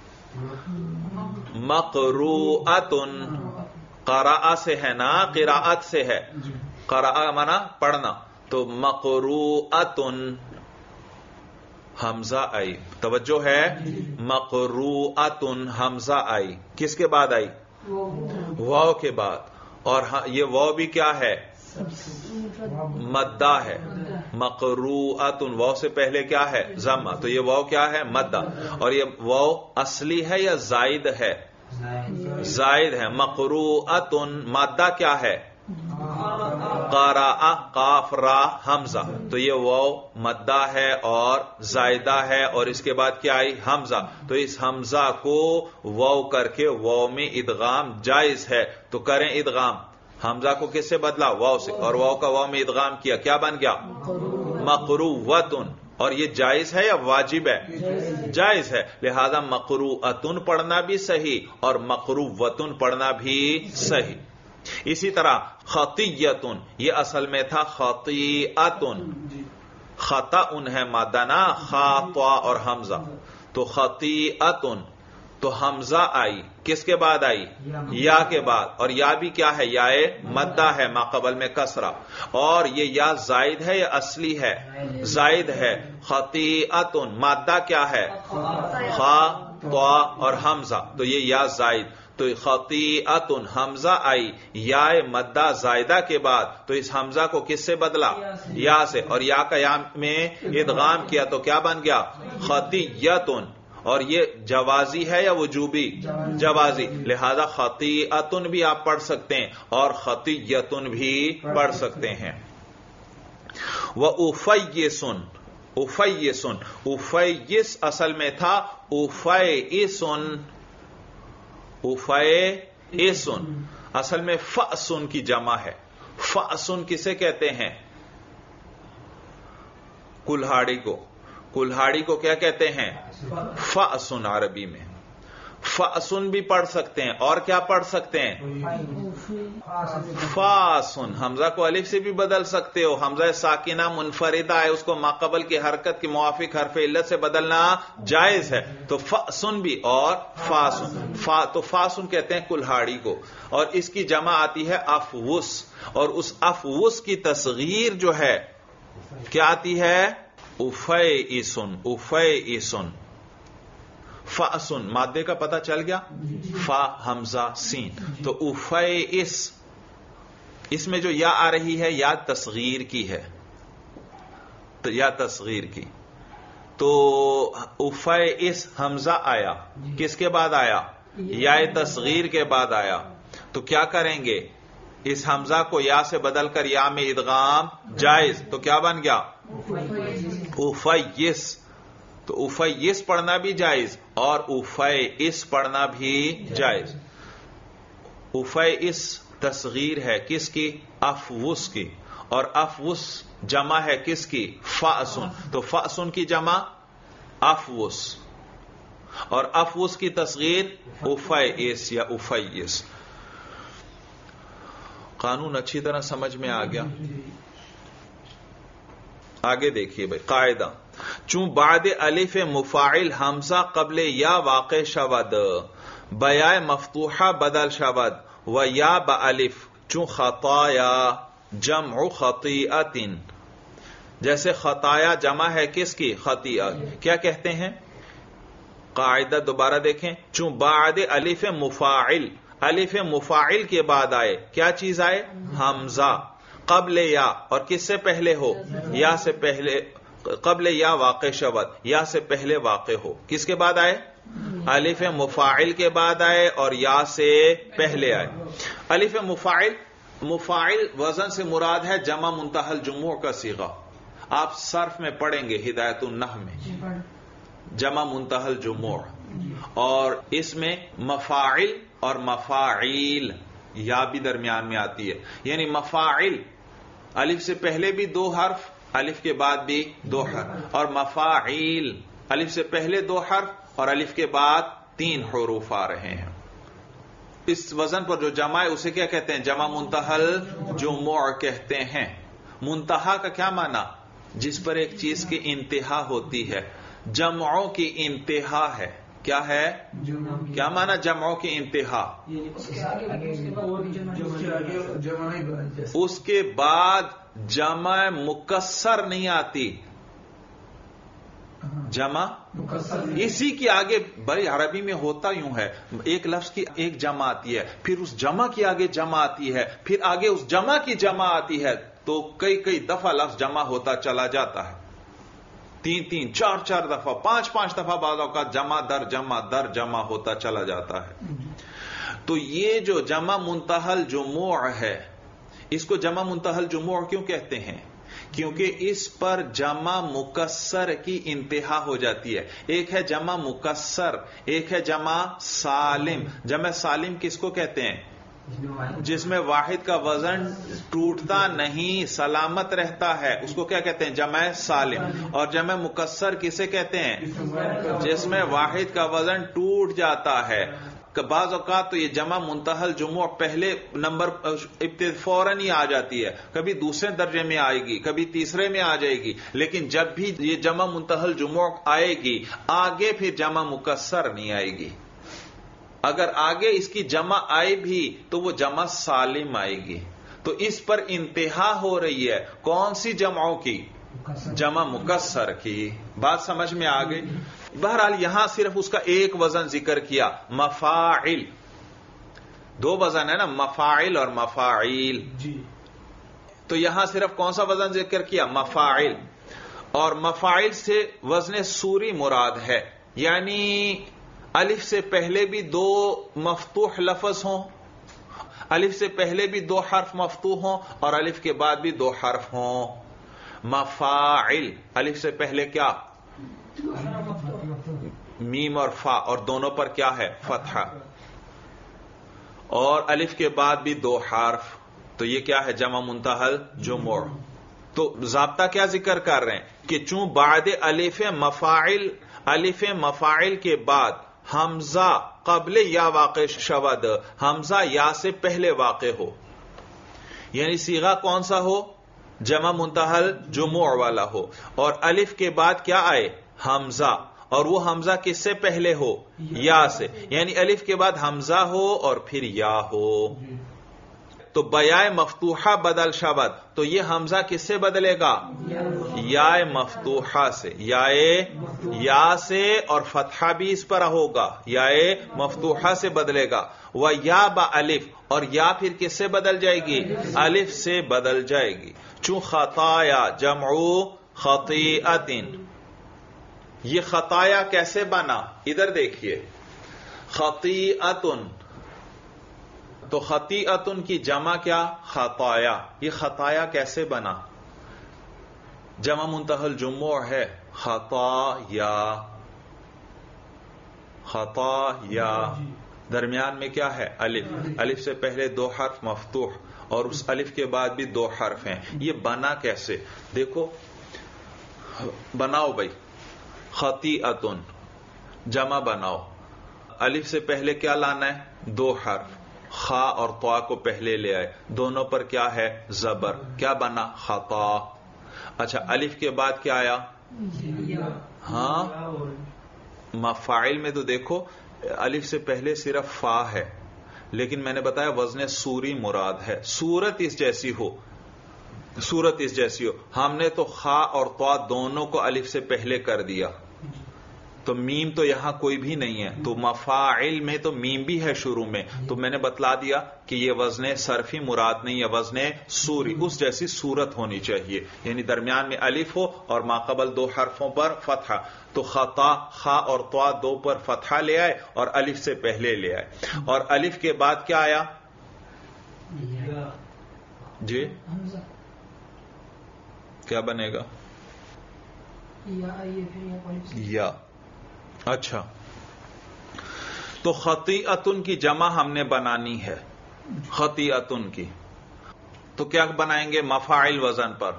مقروءۃن، قراء سے ہے نا، قراءت سے ہے، قراء مانا پڑھنا، تو مقروءۃن حمزہ آئی، توجہ ہے، مقروءۃن حمزہ آئی، کس کے بعد آئی؟ واو کے بعد، اور یہ واو بھی کیا ہے؟ مدہ ہے. مقروءۃن واو سے پہلے کیا ہے؟ ضمہ، تو یہ واو کیا ہے؟ مدہ. اور یہ واو اصلی ہے یا زائد ہے؟ زائد ہے. مقروءۃن مادہ کیا ہے؟ قراء، قاف را حمزہ، تو یہ واو مدہ ہے اور زائدہ ہے، اور اس کے بعد کیا آئی؟ حمزہ. تو اس حمزہ کو واو کر کے واو میں ادغام جائز ہے، تو کریں ادغام. حمزہ کو کس سے بدلا؟ واو سے، اور واو کا واو میں ادغام کیا، کیا بن گیا؟ مقروءۃن. اور یہ جائز ہے یا واجب ہے؟ جائز ہے. لہذا مقروءۃن پڑھنا بھی صحیح اور مقروءۃن پڑھنا بھی صحیح. اسی طرح خطیۃن، یہ اصل میں تھا خطیئۃن، خطا ان ہے مادہ نا، خاطا اور حمزہ، تو خطیئۃن، تو حمزہ آئی کس کے بعد آئی؟ یا کے بعد، اور یا بھی کیا ہے؟ یا مدہ ہے، ماقبل میں کسرہ، اور یہ یا زائد ہے یا اصلی ہے؟ زائد ہے. خطیئۃن مادہ کیا ہے؟ خا، طا اور حمزہ، تو یہ یا زائد، تو خطیئۃن حمزہ آئی یا مدہ زائدہ کے بعد، تو اس حمزہ کو کس سے بدلا؟ یا سے، اور یا کا یا میں ادغام کیا تو کیا بن گیا؟ خطیئۃن. اور یہ جوازی ہے یا وجوبی؟ جوازی. لہذا خطیئۃن بھی آپ پڑھ سکتے ہیں اور خطیئۃن بھی پڑھ سکتے ہیں. وَأُفَيِّسٌ، افیسن، افیس اصل میں تھا افیسن، افیسن اصل میں فأسن کی جمع ہے. فأسن کسے کہتے ہیں؟ کلہاڑی کو. کلہاڑی کو کیا کہتے ہیں؟ فأسن. عربی میں فأسن بھی پڑھ سکتے ہیں اور کیا پڑھ سکتے ہیں؟ فاسن. حمزہ کو الف سے بھی بدل سکتے ہو. حمزہ ساکنہ منفردہ ہے، اس کو ماقبل کی حرکت کے موافق حرف علت سے بدلنا جائز ہے، تو فاسن بھی اور فاسن. فا تو فاسن کہتے ہیں کلہاڑی کو، اور اس کی جمع آتی ہے افوس، اور اس افوس کی تصغیر جو ہے کیا آتی ہے؟ افیسن. افیسن. فأسن مادے کا پتہ چل گیا، فا حمزہ سین. تو افیس، اس میں جو یا آ رہی ہے یا تصغیر کی ہے، یا تصغیر کی. تو افیس حمزہ آیا, کس کے بعد آیا؟ یا تصغیر کے بعد آیا. تو کیا کریں گے؟ اس حمزہ کو یا سے بدل کر یا میں ادغام جائز. تو کیا بن گیا؟ افیس. تو افیس پڑھنا بھی جائز اور افیس پڑھنا بھی جائز. افیس تصغیر ہے کس کی؟ افوس کی. اور افوس جمع ہے کس کی؟ فاسن. تو فاسن کی جمع افوس اور افوس کی تصغیر افیس یا افیس. قانون اچھی طرح سمجھ میں آ گیا؟ آگے دیکھیے بھائی قاعدہ. چون بعد الف مفاعل حمزہ قبل یا واقع شود بیائے مفتوحہ بدل شود و یا بالف چون خطایا جمع خطیئت. جیسے خطایا جمع ہے کس کی؟ خطیئت. کیا کہتے ہیں؟ قاعدہ دوبارہ دیکھیں. چون بعد الف مفاعل, الف مفاعل کے بعد آئے کیا چیز آئے؟ حمزہ. قبل یا اور کس سے پہلے ہو؟ یا سے پہلے. قبل یا واقع شود, یا سے پہلے واقع ہو. کس کے بعد آئے؟ الف مفاعل کے بعد آئے اور یا سے پہلے آئے. الف مفاعل, مفاعل وزن سے مراد ہے جمع منتہی الجموع کا صیغہ. آپ صرف میں پڑھیں گے ہدایت النحو میں جمع منتہی الجموع, اور اس میں مفاعل اور مفاعیل یا بھی درمیان میں آتی ہے. یعنی مفاعل الف سے پہلے بھی دو حرف, الف کے بعد بھی دو حرف, اور مفاعیل الف سے پہلے دو حرف اور الف کے بعد تین حروف آ رہے ہیں. اس وزن پر جو جمع ہے اسے کیا کہتے ہیں؟ جمع منتہی الجموع کہتے ہیں. منتہا کا کیا معنی؟ جس پر ایک چیز کی انتہا ہوتی ہے. جمعوں کی انتہا ہے. کیا ہے؟ کیا معنی جمعوں کی انتہا؟ اس کے بعد جمع مکسر نہیں آتی. جمع اسی کی آگے بڑی عربی میں ہوتا یوں ہے, ایک لفظ کی ایک جمع آتی ہے, پھر اس جمع کی آگے جمع آتی ہے, پھر آگے اس جمع کی جمع آتی ہے, تو کئی کئی دفعہ لفظ جمع ہوتا چلا جاتا ہے. تین تین چار چار دفعہ پانچ پانچ دفعہ بعض اوقات جمع در جمع در جمع ہوتا چلا جاتا ہے. تو یہ جو جمع منتہی الجموع ہے, اس کو جمع منتہی الجموع کیوں کہتے ہیں؟ کیونکہ اس پر جمع مکسر کی انتہا ہو جاتی ہے. ایک ہے جمع مکسر, ایک ہے جمع سالم. جمع سالم کس کو کہتے ہیں؟ جس میں واحد کا وزن ٹوٹتا نہیں, سلامت رہتا ہے, اس کو کیا کہتے ہیں؟ جمع سالم. اور جمع مکسر کسے کہتے ہیں؟ جس میں واحد کا وزن ٹوٹ جاتا ہے. بعض اوقات تو یہ جمع منتہی الجموع پہلے نمبر فوراً ہی آ جاتی ہے, کبھی دوسرے درجے میں آئے گی, کبھی تیسرے میں آ جائے گی, لیکن جب بھی یہ جمع منتہی الجموع آئے گی آگے پھر جمع مکسر نہیں آئے گی. اگر آگے اس کی جمع آئے بھی تو وہ جمع سالم آئے گی. تو اس پر انتہا ہو رہی ہے کون سی جمعوں کی؟ جمع مکسر کی. بات سمجھ میں آ گئی؟ بہرحال یہاں صرف اس کا ایک وزن ذکر کیا, مفاعل. دو وزن ہے نا, مفاعل اور مفاعیل. تو یہاں صرف کون سا وزن ذکر کیا؟ مفاعل. اور مفاعل سے وزن سوری مراد ہے, یعنی الف سے پہلے بھی دو مفتوح لفظ ہوں, الف سے پہلے بھی دو حرف مفتوح ہوں, اور الف کے بعد بھی دو حرف ہوں. مفاعل الف سے پہلے کیا؟ میم اور فا, اور دونوں پر کیا ہے؟ فتحہ. اور الف کے بعد بھی دو حرف, تو یہ کیا ہے؟ جمع منتہی الجموع. تو ضابطہ کیا ذکر کر رہے ہیں کہ چون بعد الف مفاعل, الف مفاعل کے بعد حمزہ قبل یا واقع شود, حمزہ یا سے پہلے واقع ہو, یعنی صیغہ کون سا ہو؟ جمع منتہی الجموع والا ہو, اور الف کے بعد کیا آئے؟ حمزہ, اور وہ حمزہ کس سے پہلے ہو؟ یا سے. یعنی الف کے بعد حمزہ ہو اور پھر یا ہو. تو بیائے مفتوحہ بدل شود, تو یہ حمزہ کس سے بدلے گا؟ یا مفتوحہ سے. یا یا سے اور فتحہ بھی اس پر ہوگا, یا مفتوحہ سے بدلے گا. و یا با الف, اور یا پھر کس سے بدل جائے گی؟ الف سے بدل جائے گی. چون خطایا جمع خطیئتن. یہ خطایا کیسے بنا؟ ادھر دیکھیے، خطیئتن، تو خطیئتن کی جمع کیا؟ خطایا. یہ خطایا کیسے بنا؟ جمع منتہی الجموع ہے، خطایا. خطایا درمیان میں کیا ہے؟ الف. الف سے پہلے دو حرف مفتوح اور اس الف کے بعد بھی دو حرف ہیں. یہ بنا کیسے؟ دیکھو، بناؤ بھائی، خطیئتن جمع بناؤ. الف سے پہلے کیا لانا ہے؟ دو حرف. خا اور طا کو پہلے لے آئے، دونوں پر کیا ہے؟ زبر. کیا بنا؟ خطا. اچھا، الف کے بعد کیا آیا؟ ہاں، مفاعل میں تو دیکھو الف سے پہلے صرف فا ہے، لیکن میں نے بتایا وزن سوری مراد ہے. صورت اس جیسی ہو، صورت اس جیسی ہو. ہم نے تو خا اور طا دونوں کو الف سے پہلے کر دیا، تو میم تو یہاں کوئی بھی نہیں ہے، تو مفاعل میں تو میم بھی ہے شروع میں. تو میں نے بتلا دیا کہ یہ وزن صرفی مراد نہیں ہے، وزن سوری. اس جیسی صورت ہونی چاہیے، یعنی درمیان میں الف ہو اور ماقبل دو حرفوں پر فتحہ. تو خطا، خا اور طا دو پر فتحہ لے آئے اور الف سے پہلے لے آئے. اور الف کے بعد کیا آیا؟ جی کیا بنے گا؟ یا. اچھا، تو خطیئتن کی جمع ہم نے بنانی ہے، خطیئتن کی. تو کیا بنائیں گے؟ مفاعل وزن پر.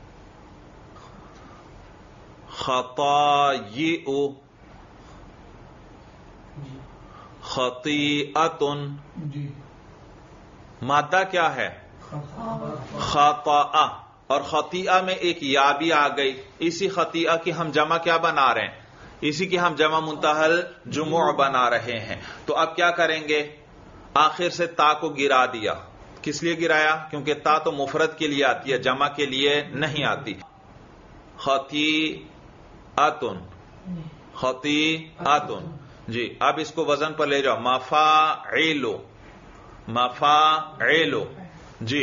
خطایئ، خطیئتن. مادہ کیا ہے؟ خطا. اور خطیئہ میں ایک یا بھی آ گئی. اسی خطیئہ کی ہم جمع کیا بنا رہے ہیں؟ اسی کی ہم جمع منتہی الجموع بنا رہے ہیں. تو اب کیا کریں گے؟ آخر سے تا کو گرا دیا. کس لیے گرایا؟ کیونکہ تا تو مفرد کے لیے آتی ہے، جمع کے لیے نہیں آتی. خطیئتن، خطیئتن. جی اب اس کو وزن پر لے جاؤ. مفاعل، مفاعل. جی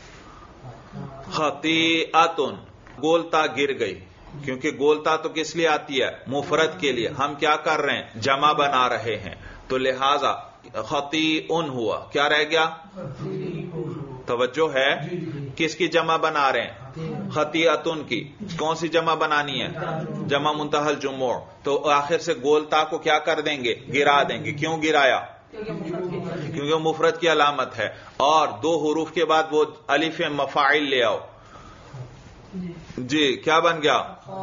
خطیئتن. گولتا گر گئی، کیونکہ گولتا تو کس لیے آتی ہے؟ مفرد کے لیے. ہم کیا کر رہے ہیں؟ جمع بنا رہے ہیں. تو لہذا خطیئن ہوا. کیا رہ گیا؟ توجہ ہے، کس کی جمع بنا رہے ہیں؟ خطیئتن کی. کون سی جمع بنانی ہے؟ جمع منتہی الجموع. تو آخر سے گولتا کو کیا کر دیں گے؟ گرا دیں گے. کیوں گرایا؟ کیونکہ وہ مفرد کی علامت ہے. اور دو حروف کے بعد وہ الف مفاعل لے آؤ. جی کیا بن گیا؟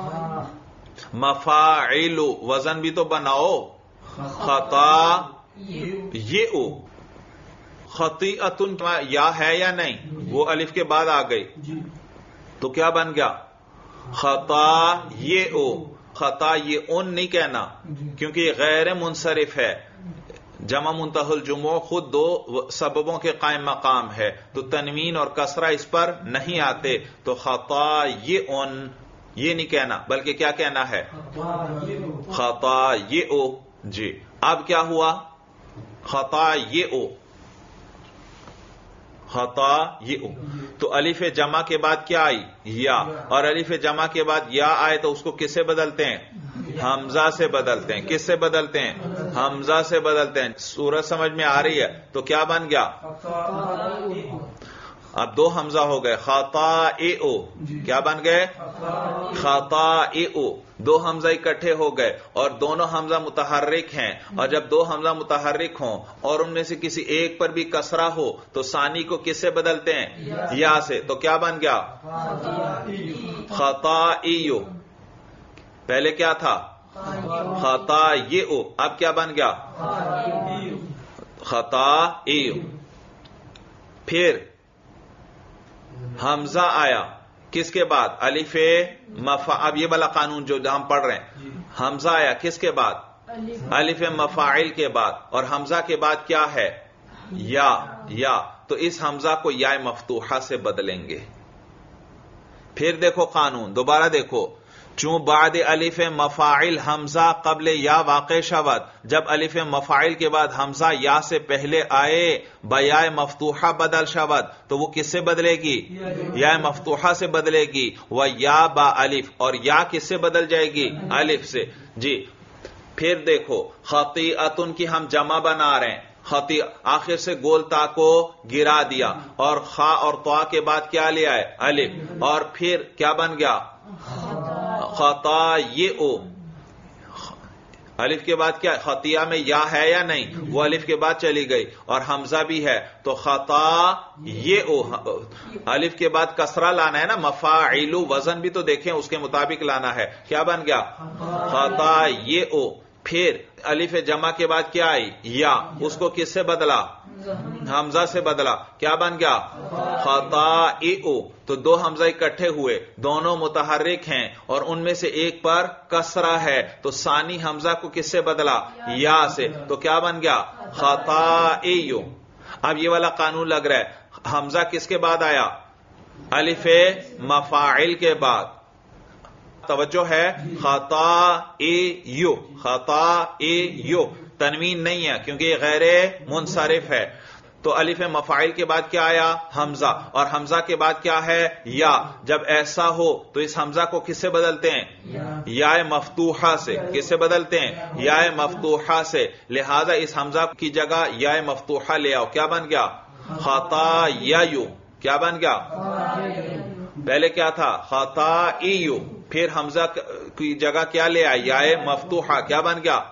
مفاعل. وزن بھی تو بناؤ. خطا یہ او. خطیئتن یا ہے یا نہیں؟ وہ الف کے بعد آ گئی، تو کیا بن گیا؟ خطا یہ او. خطا یہ ان نہیں کہنا، کیونکہ یہ غیر منصرف ہے. جمع منتہی الجموع خود دو سببوں کے قائم مقام ہے، تو تنوین اور کسرہ اس پر نہیں آتے. تو خطا یہ ان یہ نہیں کہنا، بلکہ کیا کہنا ہے؟ خطا یہ او. جی اب کیا ہوا؟ خطا یہ او، خطا یہ او. تو الف جمع کے بعد کیا آئی؟ یا. اور الف جمع کے بعد یا آئے تو اس کو کس سے بدلتے ہیں؟ حمزہ سے بدلتے ہیں. کس سے بدلتے ہیں؟ حمزہ سے بدلتے ہیں. سورج سمجھ میں آ رہی ہے؟ تو کیا بن گیا؟ اب دو حمزہ ہو گئے. خطائع. کیا بن گئے؟ خطائع. دو حمزہ اکٹھے ہو گئے اور دونوں حمزہ متحرک ہیں. اور جب دو حمزہ متحرک ہوں اور ان میں سے کسی ایک پر بھی کسرہ ہو تو ثانی کو کس سے بدلتے ہیں؟ یا سے. تو کیا بن گیا؟ خطائع. پہلے کیا تھا؟ خطائع. اب کیا بن گیا؟ خطائع. پھر حمزہ آیا کس کے بعد؟ الف مفا. اب یہ والا قانون جو ہم پڑھ رہے ہیں، حمزہ آیا کس کے بعد؟ الف مفاعل کے بعد. اور حمزہ کے بعد کیا ہے؟ یا. یا تو اس حمزہ کو یا مفتوحہ سے بدلیں گے. پھر دیکھو قانون، دوبارہ دیکھو. چون بعد الف مفاعل حمزہ قبل یا واقع شود، جب الف مفاعل کے بعد حمزہ یا سے پہلے آئے بیا مفتوحہ بدل شود تو وہ کس سے بدلے گی؟ یا مفتوحہ سے بدلے گی. و یا با الف، اور یا کس سے بدل جائے گی؟ الف سے. جی پھر دیکھو خطیئتن کی ہم جمع بنا رہے ہیں، خطی آخر سے گول تا کو گرا دیا اور خا اور طا کے بعد کیا لیا ہے؟ الف، اور پھر کیا بن گیا؟ خطایئ. الف کے بعد کیا؟ خطیہ میں یا ہے یا نہیں؟ وہ الف کے بعد چلی گئی، اور حمزہ بھی ہے تو خطایئ. الف کے بعد کسرہ لانا ہے نا، مفاعل وزن بھی تو دیکھیں اس کے مطابق لانا ہے. کیا بن گیا؟ خطایئ. پھر الف جمع کے بعد کیا آئی؟ یا. اس کو کس سے بدلا؟ حمزہ سے بدلا. کیا بن گیا؟ خطائئ. تو دو حمزہ اکٹھے ہوئے، دونوں متحرک ہیں اور ان میں سے ایک پر کسرہ ہے، تو ثانی حمزہ کو کس سے بدلا؟ یا سے. تو کیا بن گیا؟ خطائئ. اب یہ والا قانون لگ رہا ہے، حمزہ کس کے بعد آیا؟ الف مفاعل کے بعد. توجہ ہے، خطائئ. خطائئ تنوین نہیں ہے کیونکہ یہ غیر منصرف ہے. تو الف مفاعل کے بعد کیا آیا؟ حمزہ، اور حمزہ کے بعد کیا ہے؟ یا. جب ایسا ہو تو اس حمزہ کو کس سے بدلتے ہیں؟ یا مفتوحہ سے. کس سے بدلتے ہیں؟ یا مفتوحہ سے. لہذا اس حمزہ کی جگہ یا مفتوحہ لے آؤ. کیا بن گیا؟ خطایئ. کیا بن گیا؟ پہلے کیا تھا؟ خطائئ. پھر حمزہ کی جگہ کیا لے آئے؟ یا مفتوحہ. کیا بن گیا؟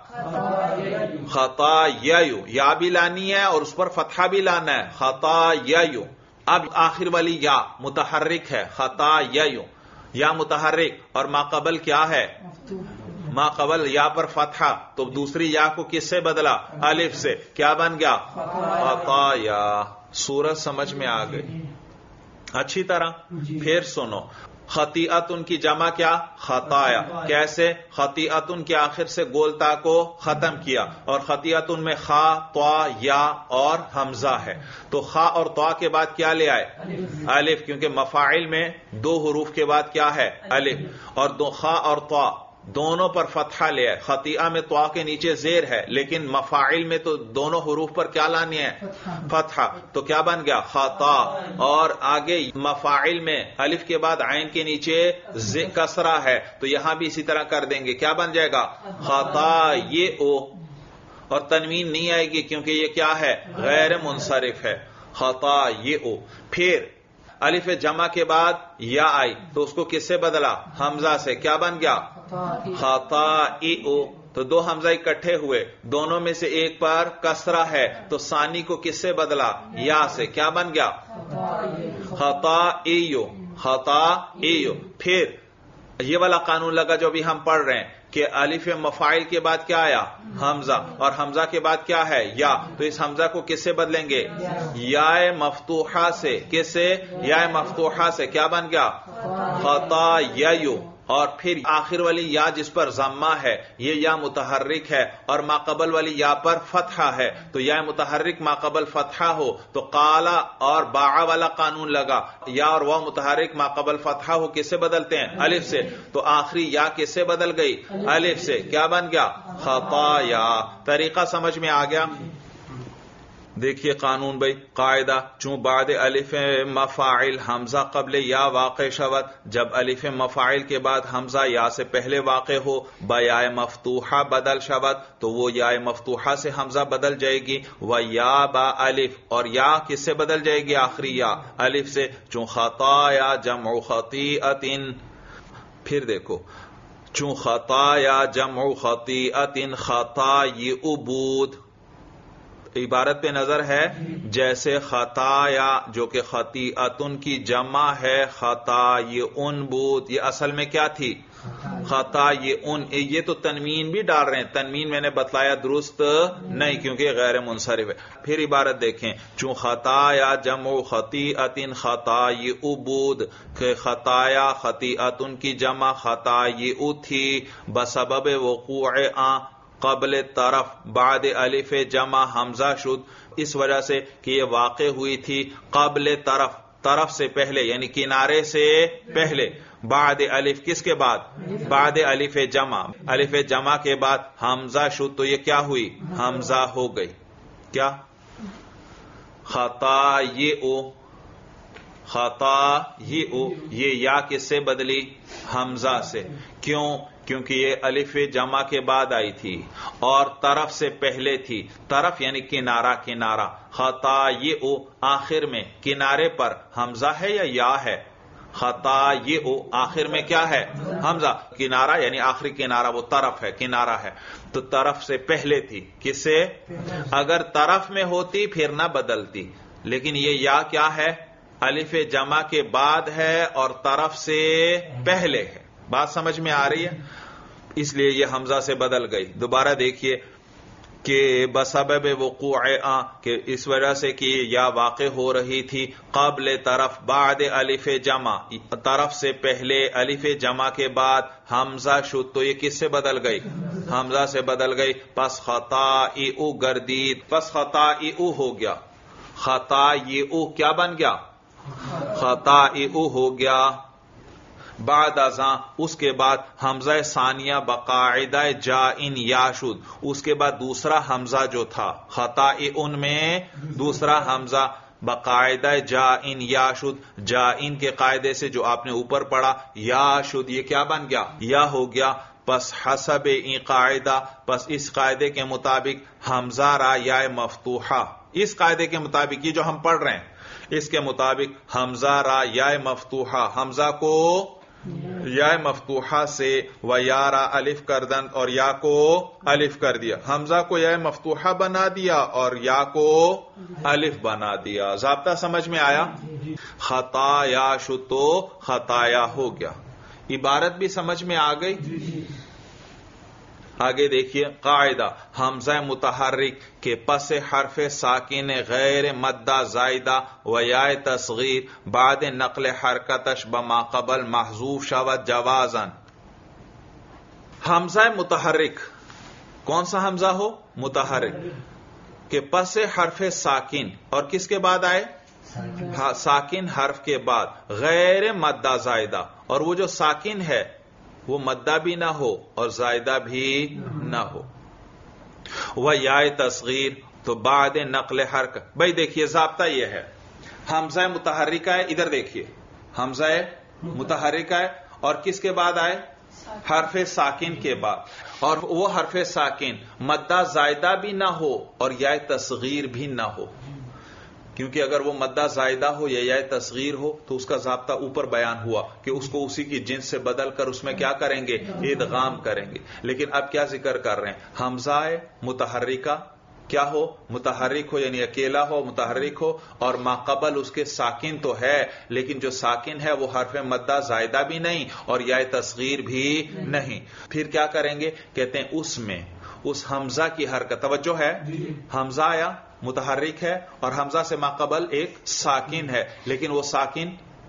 خطایئ. یا بھی لانی ہے اور اس پر فتحہ بھی لانا ہے، خطایئ. اب آخر والی یا متحرک ہے، خطایئ. یا متحرک اور ما قبل کیا ہے؟ ما قبل یا پر فتحہ، تو دوسری یا کو کس سے بدلا؟ الف سے. کیا بن گیا؟ خطایا. سورت سمجھ میں آ گئی اچھی طرح؟ پھر سنو، خطیئتن کی جمع کیا؟ خطایا. کیسے؟ خطیئتن کے آخر سے گول تا کو ختم کیا، اور خطیئتن میں خا، طا، یا اور حمزہ ہے، تو خا اور طا کے بعد کیا لے آئے؟ الف، کیونکہ مفاعل میں دو حروف کے بعد کیا ہے؟ الف. اور دو خا اور طا دونوں پر فتحہ لے آئے. خطیئہ میں طا کے نیچے زیر ہے، لیکن مفاعل میں تو دونوں حروف پر کیا لانی ہے؟ فتحہ. تو کیا بن گیا؟ خطا. اور آگے مفاعل میں الف کے بعد عین کے نیچے کسرہ ہے، تو یہاں بھی اسی طرح کر دیں گے. کیا بن جائے گا؟ خطایئ. اور تنوین نہیں آئے گی کیونکہ یہ کیا ہے؟ غیر منصرف ہے. خطایئ. پھر الف جمع کے بعد یا آئی تو اس کو کس سے بدلا؟ حمزہ سے. کیا بن گیا؟ خطائئ. تو دو حمزہ اکٹھے ہوئے، دونوں میں سے ایک پر کسرہ ہے، تو ثانی کو کس سے بدلا؟ یا سے. کیا بن گیا؟ خطائئ. خطائئ. پھر یہ والا قانون لگا جو بھی ہم پڑھ رہے ہیں کہ الف مفاعل کے بعد کیا آیا؟ حمزہ، اور حمزہ کے بعد کیا ہے؟ یا. تو اس حمزہ کو کس سے بدلیں گے؟ یا مفتوحہ سے. کس سے؟ یا مفتوحہ سے. کیا بن گیا؟ خطایئ. اور پھر آخر والی یا جس پر ضمہ ہے یہ یا متحرک ہے، اور ما قبل والی یا پر فتحہ ہے، تو یا متحرک ما قبل فتحہ ہو تو قالا اور باع والا قانون لگا. یا اور وہ متحرک ما قبل فتحہ ہو کس سے بدلتے ہیں؟ الف سے. تو آخری یا کس سے بدل گئی؟ الف سے. کیا بن گیا؟ خطایا. طریقہ سمجھ میں آ گیا؟ دیکھیے قانون بھائی، قاعدہ چون بعد الف مفاعل حمزہ قبل یا واقع شود، جب الف مفاعل کے بعد حمزہ یا سے پہلے واقع ہو بیا مفتوحہ بدل شود تو وہ یا مفتوحہ سے حمزہ بدل جائے گی. و یا با الف، اور یا کس سے بدل جائے گی؟ آخری یا الف سے. چون خطایا جمع خطیئت. پھر دیکھو، چون خطایا جمع خطیئت خطایئ بود. عبارت پہ نظر ہے جیسے خطایا جو کہ خطیئتن کی جمع ہے خطایئن بود، یہ اصل میں کیا تھی؟ خطایئن. یہ تو تنوین بھی ڈال رہے ہیں، تنوین میں نے بتلایا درست نہیں کیونکہ غیر منصرف ہے. پھر عبارت دیکھیں، چون خطایا جمع خطیئت خطایئ بود، کہ خطایا خطیئتن کی جمع خطایئ تھی بسبب وقوع آ قبل طرف بعد الف جمع حمزہ شد، اس وجہ سے کہ یہ واقع ہوئی تھی قبل طرف طرف سے پہلے یعنی کنارے سے پہلے، بعد الف کس کے بعد؟ بعد الف جمع، الف جمع کے بعد حمزہ شد تو یہ کیا ہوئی؟ حمزہ ہو گئی. کیا؟ خطا یہ او، خطا یہ او، یہ یا کس سے بدلی؟ حمزہ سے. کیوں؟ کیونکہ یہ الف جمع کے بعد آئی تھی اور طرف سے پہلے تھی. طرف یعنی کنارہ، کنارہ. خطا یہ او آخر میں کنارے پر حمزہ ہے یا یا ہے؟ خطا یہ او آخر میں کیا ہے؟ حمزہ. کنارہ یعنی آخری کنارہ وہ طرف ہے، کنارہ ہے تو طرف سے پہلے تھی. کس سے؟ اگر طرف میں ہوتی پھر نہ بدلتی، لیکن یہ یا کیا ہے؟ الف جمع کے بعد ہے اور طرف سے پہلے ہے. بات سمجھ میں آ رہی ہے؟ اس لیے یہ حمزہ سے بدل گئی. دوبارہ دیکھیے کہ بسبب وقوع آ کہ اس وجہ سے کہ یا واقع ہو رہی تھی قبل طرف بعد الف جمع، طرف سے پہلے الف جمع کے بعد حمزہ شد تو یہ کس سے بدل گئی؟ حمزہ سے بدل گئی. پس خطا او گردید، پس خطا او ہو گیا. خطا یہ او کیا بن گیا؟ خطا او ہو گیا. بعد ازاں اس کے بعد حمزہ ثانیہ بقاعدہ جائن یا شد، اس کے بعد دوسرا حمزہ جو تھا خطا ان میں دوسرا حمزہ بقاعدہ جائن یا شد، جائن کے قاعدے سے جو آپ نے اوپر پڑھا یا شد یہ کیا بن گیا؟ یا ہو گیا. پس حسب این قاعدہ، پس اس قاعدے کے مطابق حمزہ را یا مفتوحہ، اس قاعدے کے مطابق یہ جو ہم پڑھ رہے ہیں اس کے مطابق حمزہ را یا مفتوحہ، حمزہ کو یا مفتوحہ سے و یا را الف کردن اور یا کو الف کر دیا. حمزہ کو یا مفتوحہ بنا دیا اور یا کو الف بنا دیا. ضابطہ سمجھ میں آیا؟ خطا یا شد تو خطایا ہو گیا. عبارت بھی سمجھ میں آ گئی؟ آگے دیکھیے قاعدہ حمزہ متحرک کے پس حرف ساکن غیر مدہ زائدہ و یا تصغیر بعد نقل حرکتش بما قبل محذوف شود جوازن. حمزہ متحرک کون سا حمزہ ہو؟ متحرک کے پس حرف ساکن اور کس کے بعد آئے؟ ساکن حرف کے بعد غیر مدہ زائدہ، اور وہ جو ساکن ہے وہ مدہ بھی نہ ہو اور زائدہ بھی نہ ہو. وہ یا تصغیر تو بعد نقل حرکت. بھائی دیکھیے ضابطہ یہ ہے حمزہ متحرکہ ہے، ادھر دیکھیے حمزہ متحرکہ ہے اور کس کے بعد آئے؟ حرف ساکن کے بعد، اور وہ حرف ساکن مدہ زائدہ بھی نہ ہو اور یا تصغیر بھی نہ ہو. کیونکہ اگر وہ مدہ زائدہ ہو یا یا تصغیر ہو تو اس کا ضابطہ اوپر بیان ہوا کہ اس کو اسی کی جنس سے بدل کر اس میں کیا کریں گے؟ ادغام کریں گے. لیکن اب کیا ذکر کر رہے ہیں؟ حمزہ متحرکہ کیا ہو؟ متحرک ہو یعنی اکیلا ہو، متحرک ہو اور ماقبل اس کے ساکن تو ہے، لیکن جو ساکن ہے وہ حرف مدہ زائدہ بھی نہیں اور یا تصغیر بھی نہیں. پھر کیا کریں گے؟ کہتے ہیں اس میں اس حمزہ کی حرکت، توجہ ہے حمزہ آیا متحرک ہے اور حمزہ سے ماقبل ایک ساکن ہے، لیکن وہ ساکن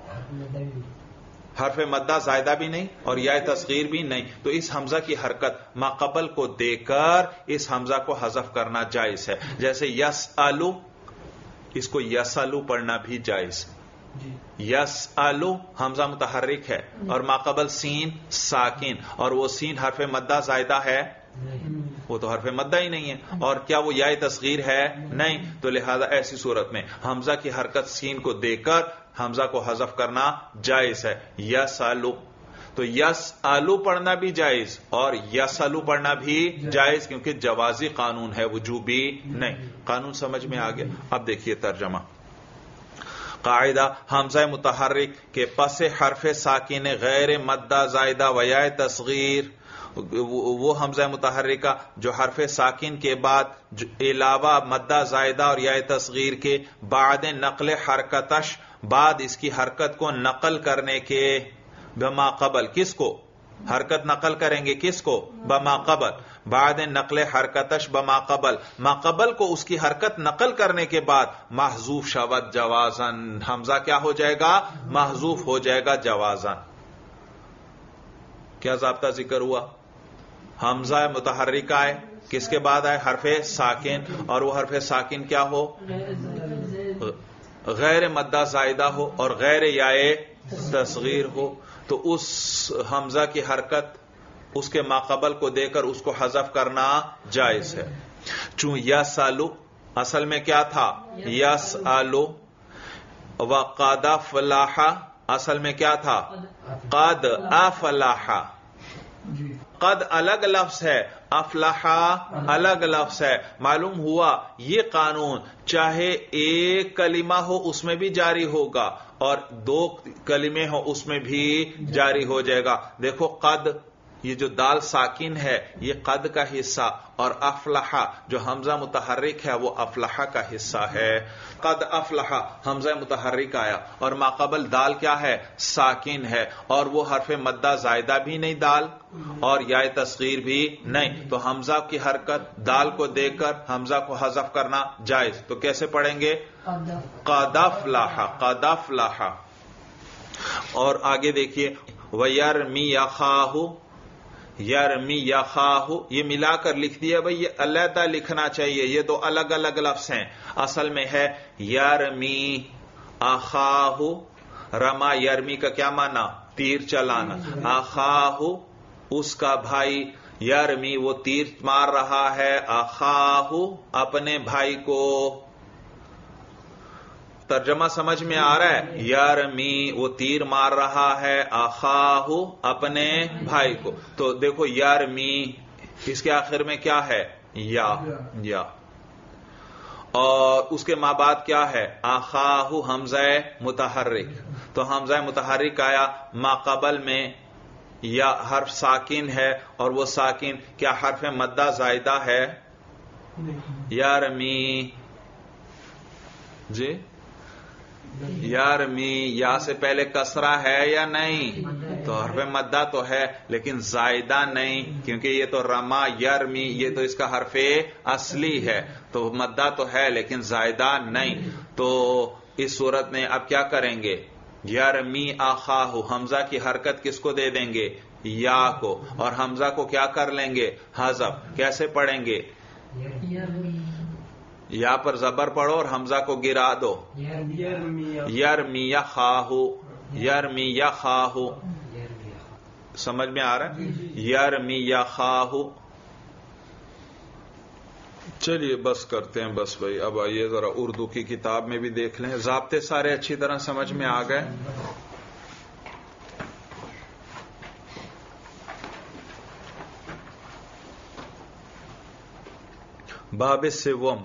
حرف مدہ زائدہ بھی نہیں اور یا تصغیر بھی نہیں، تو اس حمزہ کی حرکت ماقبل کو دے کر اس حمزہ کو حذف کرنا جائز ہے. جیسے یسالو، اس کو یسالو پڑھنا بھی جائز. یسالو حمزہ متحرک ہے اور ماقبل سین ساکن، اور وہ سین حرف مدہ زائدہ ہے؟ وہ تو حرف مدہ ہی نہیں ہے. اور کیا وہ یا تصغیر ہے؟ نہیں. تو لہذا ایسی صورت میں حمزہ کی حرکت سین کو دے کر حمزہ کو حذف کرنا جائز ہے. یسالو تو یس آلو پڑھنا بھی جائز اور یسالو پڑھنا بھی جائز، کیونکہ جوازی قانون ہے، وجوبی نہیں. قانون سمجھ میں آ گیا؟ اب دیکھیے ترجمہ. قاعدہ حمزہ متحرک کے پس حرف ساکن غیر مدہ زائدہ و یا تصغیر، وہ حمزہ متحرکہ جو حرف ساکن کے بعد علاوہ مدہ زائدہ اور یا تصغیر کے بعد نقل حرکتش، بعد اس کی حرکت کو نقل کرنے کے، بما قبل، کس کو حرکت نقل کریں گے؟ کس کو؟ بما قبل. بعد نقل حرکتش بما قبل، ما قبل کو اس کی حرکت نقل کرنے کے بعد محذوف شود جوازن، حمزہ کیا ہو جائے گا؟ محذوف ہو جائے گا جوازن. کیا ضابطہ ذکر ہوا؟ حمزہ متحرکہ آئے، کس کے بعد آئے؟ حرف ساکن، اور وہ حرف ساکن کیا ہو؟ غیر مدہ زائدہ ہو اور غیر یائے تصغیر ہو تو اس حمزہ کی حرکت اس کے ماقبل کو دے کر اس کو حذف کرنا جائز ہے. چون یسالو اصل میں کیا تھا؟ یسالو. وقد افلح اصل میں کیا تھا؟ قد افلح. قد الگ لفظ ہے، افلح الگ لفظ ہے. معلوم ہوا یہ قانون چاہے ایک کلمہ ہو اس میں بھی جاری ہوگا اور دو کلمے ہو اس میں بھی جاری ہو جائے گا. دیکھو قد یہ جو دال ساکن ہے یہ قد کا حصہ اور افلح جو حمزہ متحرک ہے وہ افلح کا حصہ ہے. قد افلح حمزہ متحرک آیا اور ماقبل دال کیا ہے؟ ساکن ہے اور وہ حرف مدہ زائدہ بھی نہیں دال اور یا تصغیر بھی نہیں، تو حمزہ کی حرکت دال کو دے کر حمزہ کو حذف کرنا جائز. تو کیسے پڑھیں گے؟ قد افلح قد افلح. اور آگے دیکھیے وَيَرْمِي يَخَاهُ یرمی یخاہ، یہ ملا کر لکھ دیا بھائی، یہ علیحدہ لکھنا چاہیے، یہ دو الگ الگ لفظ ہیں. اصل میں ہے یرمی اخاہ. رما یرمی کا کیا معنی؟ تیر چلانا. اخاہ اس کا بھائی، یرمی وہ تیر مار رہا ہے، اخاہ اپنے بھائی کو. ترجمہ سمجھ میں آ رہا ہے؟ یرمی وہ تیر مار رہا ہے، اخاہ اپنے بھائی کو. تو دیکھو یرمی اس کے آخر میں کیا ہے؟ یا یا اور اس کے ماں بعد کیا ہے؟ اخاہ حمزہ متحرک. تو حمزہ متحرک آیا، ما قبل میں یا حرف ساکن ہے اور وہ ساکن کیا حرف مدہ زائدہ ہے؟ یرمی جی یرمی یا سے پہلے کسرہ ہے یا نہیں؟ تو حرف مدہ تو ہے لیکن زائدہ نہیں، کیونکہ یہ تو رما یرمی یہ تو اس کا حرف اصلی ہے، تو مدہ تو ہے لیکن زائدہ نہیں. تو اس صورت میں اب کیا کریں گے؟ یرمی اخاہ حمزہ کی حرکت کس کو دے دیں گے؟ یا کو. اور حمزہ کو کیا کر لیں گے؟ حذف. کیسے پڑھیں گے؟ یا پر زبر پڑھو اور حمزہ کو گرا دو. یرمی یخاہ یرمی یخاہ. سمجھ میں آ رہا ہے؟ یرمی یخاہ. چلیے بس کرتے ہیں بس بھائی. اب آئیے ذرا اردو کی کتاب میں بھی دیکھ لیں. ضابطے سارے اچھی طرح سمجھ میں آ گئے؟ باب سوم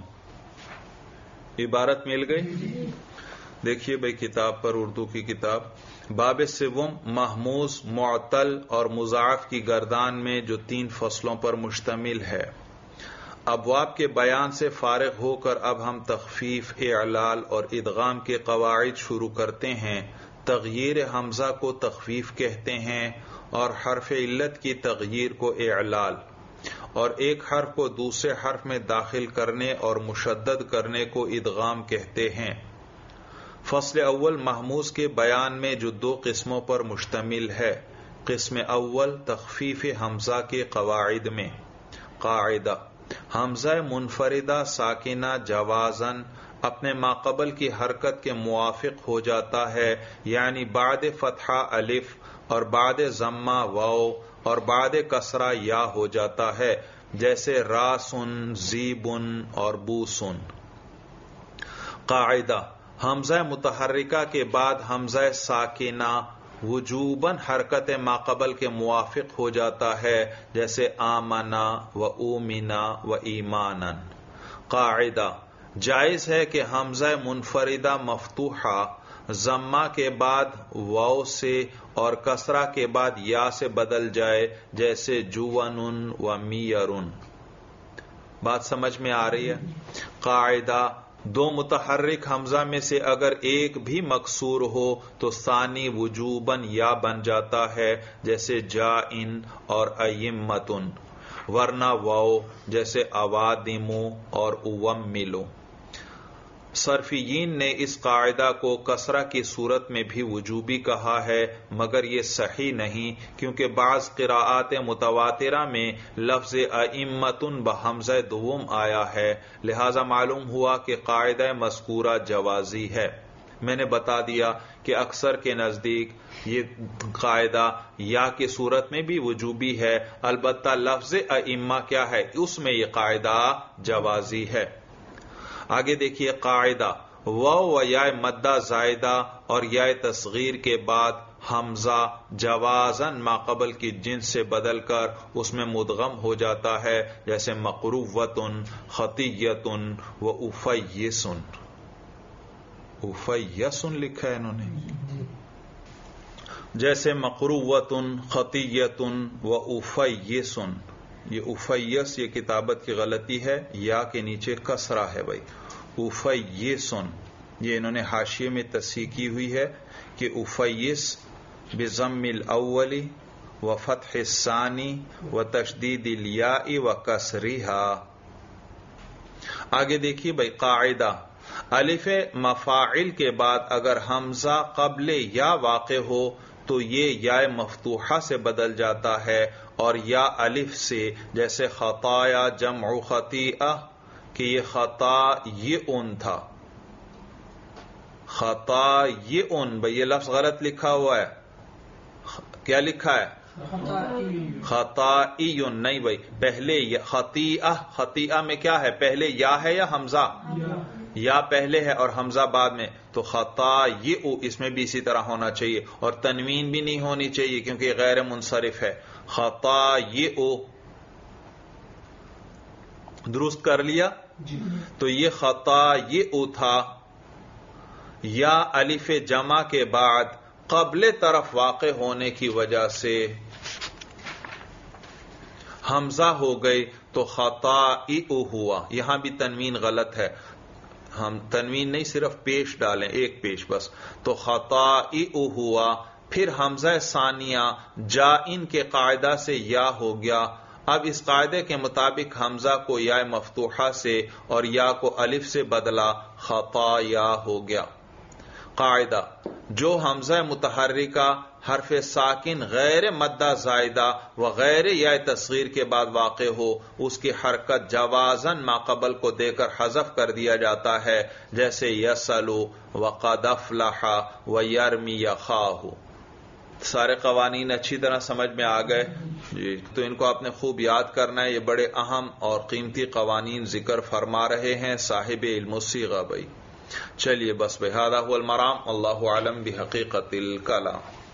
عبارت مل گئی. دیکھیے بھائی کتاب پر، اردو کی کتاب. باب سوم محموز، معتل اور مضاعف کی گردان میں جو تین فصلوں پر مشتمل ہے. ابواب کے بیان سے فارغ ہو کر اب ہم تخفیف، اعلال اور ادغام کے قواعد شروع کرتے ہیں. تغییر حمزہ کو تخفیف کہتے ہیں اور حرف علت کی تغییر کو اعلال، اور ایک حرف کو دوسرے حرف میں داخل کرنے اور مشدد کرنے کو ادغام کہتے ہیں. فصل اول محموز کے بیان میں جو دو قسموں پر مشتمل ہے. قسم اول تخفیف حمزہ کے قواعد میں. قاعدہ: حمزہ منفردہ ساکنہ جوازن اپنے ماقبل کی حرکت کے موافق ہو جاتا ہے، یعنی بعد فتحہ الف اور بعد ضمہ واو اور بعد کسرہ یا ہو جاتا ہے، جیسے راسن، زیبن اور بوسن. قاعدہ: حمزہ متحرکہ کے بعد حمزہ ساکنہ وجوباً حرکت ماقبل کے موافق ہو جاتا ہے، جیسے آمنا و اومنا و ایمانا. قاعدہ: جائز ہے کہ حمزہ منفردہ مفتوحہ ضمہ کے بعد واو سے اور کسرہ کے بعد یا سے بدل جائے، جیسے جوون و میرن. بات سمجھ میں آ رہی ہے؟ قاعدہ: دو متحرک حمزہ میں سے اگر ایک بھی مکسور ہو تو ثانی وجوباً یا بن جاتا ہے، جیسے جائن اور ایمتن، ورنہ واو جیسے اوادمو اور اوملو. صرفیین نے اس قاعدہ کو کسرہ کی صورت میں بھی وجوبی کہا ہے، مگر یہ صحیح نہیں، کیونکہ بعض قراءات متواترہ میں لفظ ائمۃ بحمزہ دوم آیا ہے، لہذا معلوم ہوا کہ قاعدہ مذکورہ جوازی ہے. میں نے بتا دیا کہ اکثر کے نزدیک یہ قاعدہ یا کی صورت میں بھی وجوبی ہے، البتہ لفظ ائمہ کیا ہے، اس میں یہ قاعدہ جوازی ہے۔ آگے دیکھیے قاعدہ، واو و یا مدہ زائدہ اور یا تصغیر کے بعد حمزہ جوازن ما قبل کی جنس سے بدل کر اس میں مدغم ہو جاتا ہے، جیسے مقروۃن، خطیۃن و افیسن۔ افیسن لکھا ہے انہوں نے، جیسے مقروۃن، خطیۃن و افیسن۔ یہ افیس یہ کتابت کی غلطی ہے، یا کے نیچے کسرہ ہے بھائی، افیسن۔ یہ انہوں نے حاشیے میں تصحیح کی ہوئی ہے کہ افیس بضم الاول و فتح الثانی و تشدید الیاء و کسرها۔ آگے دیکھیے بھائی قاعدہ، الف مفاعل کے بعد اگر حمزہ قبل یا واقع ہو تو یہ یا مفتوحہ سے بدل جاتا ہے اور یا الف سے، جیسے خطایا جمع خطیئہ، کہ یہ خطا یہ اون تھا، خطا یہ اون، بھئی یہ لفظ غلط لکھا ہوا ہے، کیا لکھا ہے؟ خطائیون، نہیں بھئی، پہلے خطیئہ، خطیئہ میں کیا ہے، پہلے یا ہے یا حمزہ؟ یا پہلے ہے اور حمزہ بعد میں، تو خطائیؤ اس میں بھی اسی طرح ہونا چاہیے، اور تنوین بھی نہیں ہونی چاہیے کیونکہ یہ غیر منصرف ہے۔ خطائیؤ درست کر لیا؟ تو یہ خطائیؤ تھا، یا الف جمع کے بعد قبل طرف واقع ہونے کی وجہ سے حمزہ ہو گئی تو خطائیؤ ہوا۔ یہاں بھی تنوین غلط ہے، ہم تنوین نہیں صرف پیش ڈالیں، ایک پیش بس، تو خطائیؤ ہوا، پھر حمزہ ثانیہ جائن کے قاعدہ سے یا ہو گیا۔ اب اس قاعدے کے مطابق حمزہ کو یا مفتوحہ سے اور یا کو الف سے بدلا، خطایا ہو گیا۔ قاعدہ، جو حمزہ متحرکہ حرف ساکن غیر مدہ زائدہ و غیر یا تصغیر کے بعد واقع ہو، اس کی حرکت جوازن ما قبل کو دے کر حذف کر دیا جاتا ہے، جیسے یسلو و قد افلح و یرمی یخاہ۔ سارے قوانین اچھی طرح سمجھ میں آ گئے جی، تو ان کو آپ نے خوب یاد کرنا ہے، یہ بڑے اہم اور قیمتی قوانین ذکر فرما رہے ہیں صاحب علم الصیغہ بھائی۔ چلیے بس بہذا هو المرام، اللہ اعلم بحقیقت الکلام۔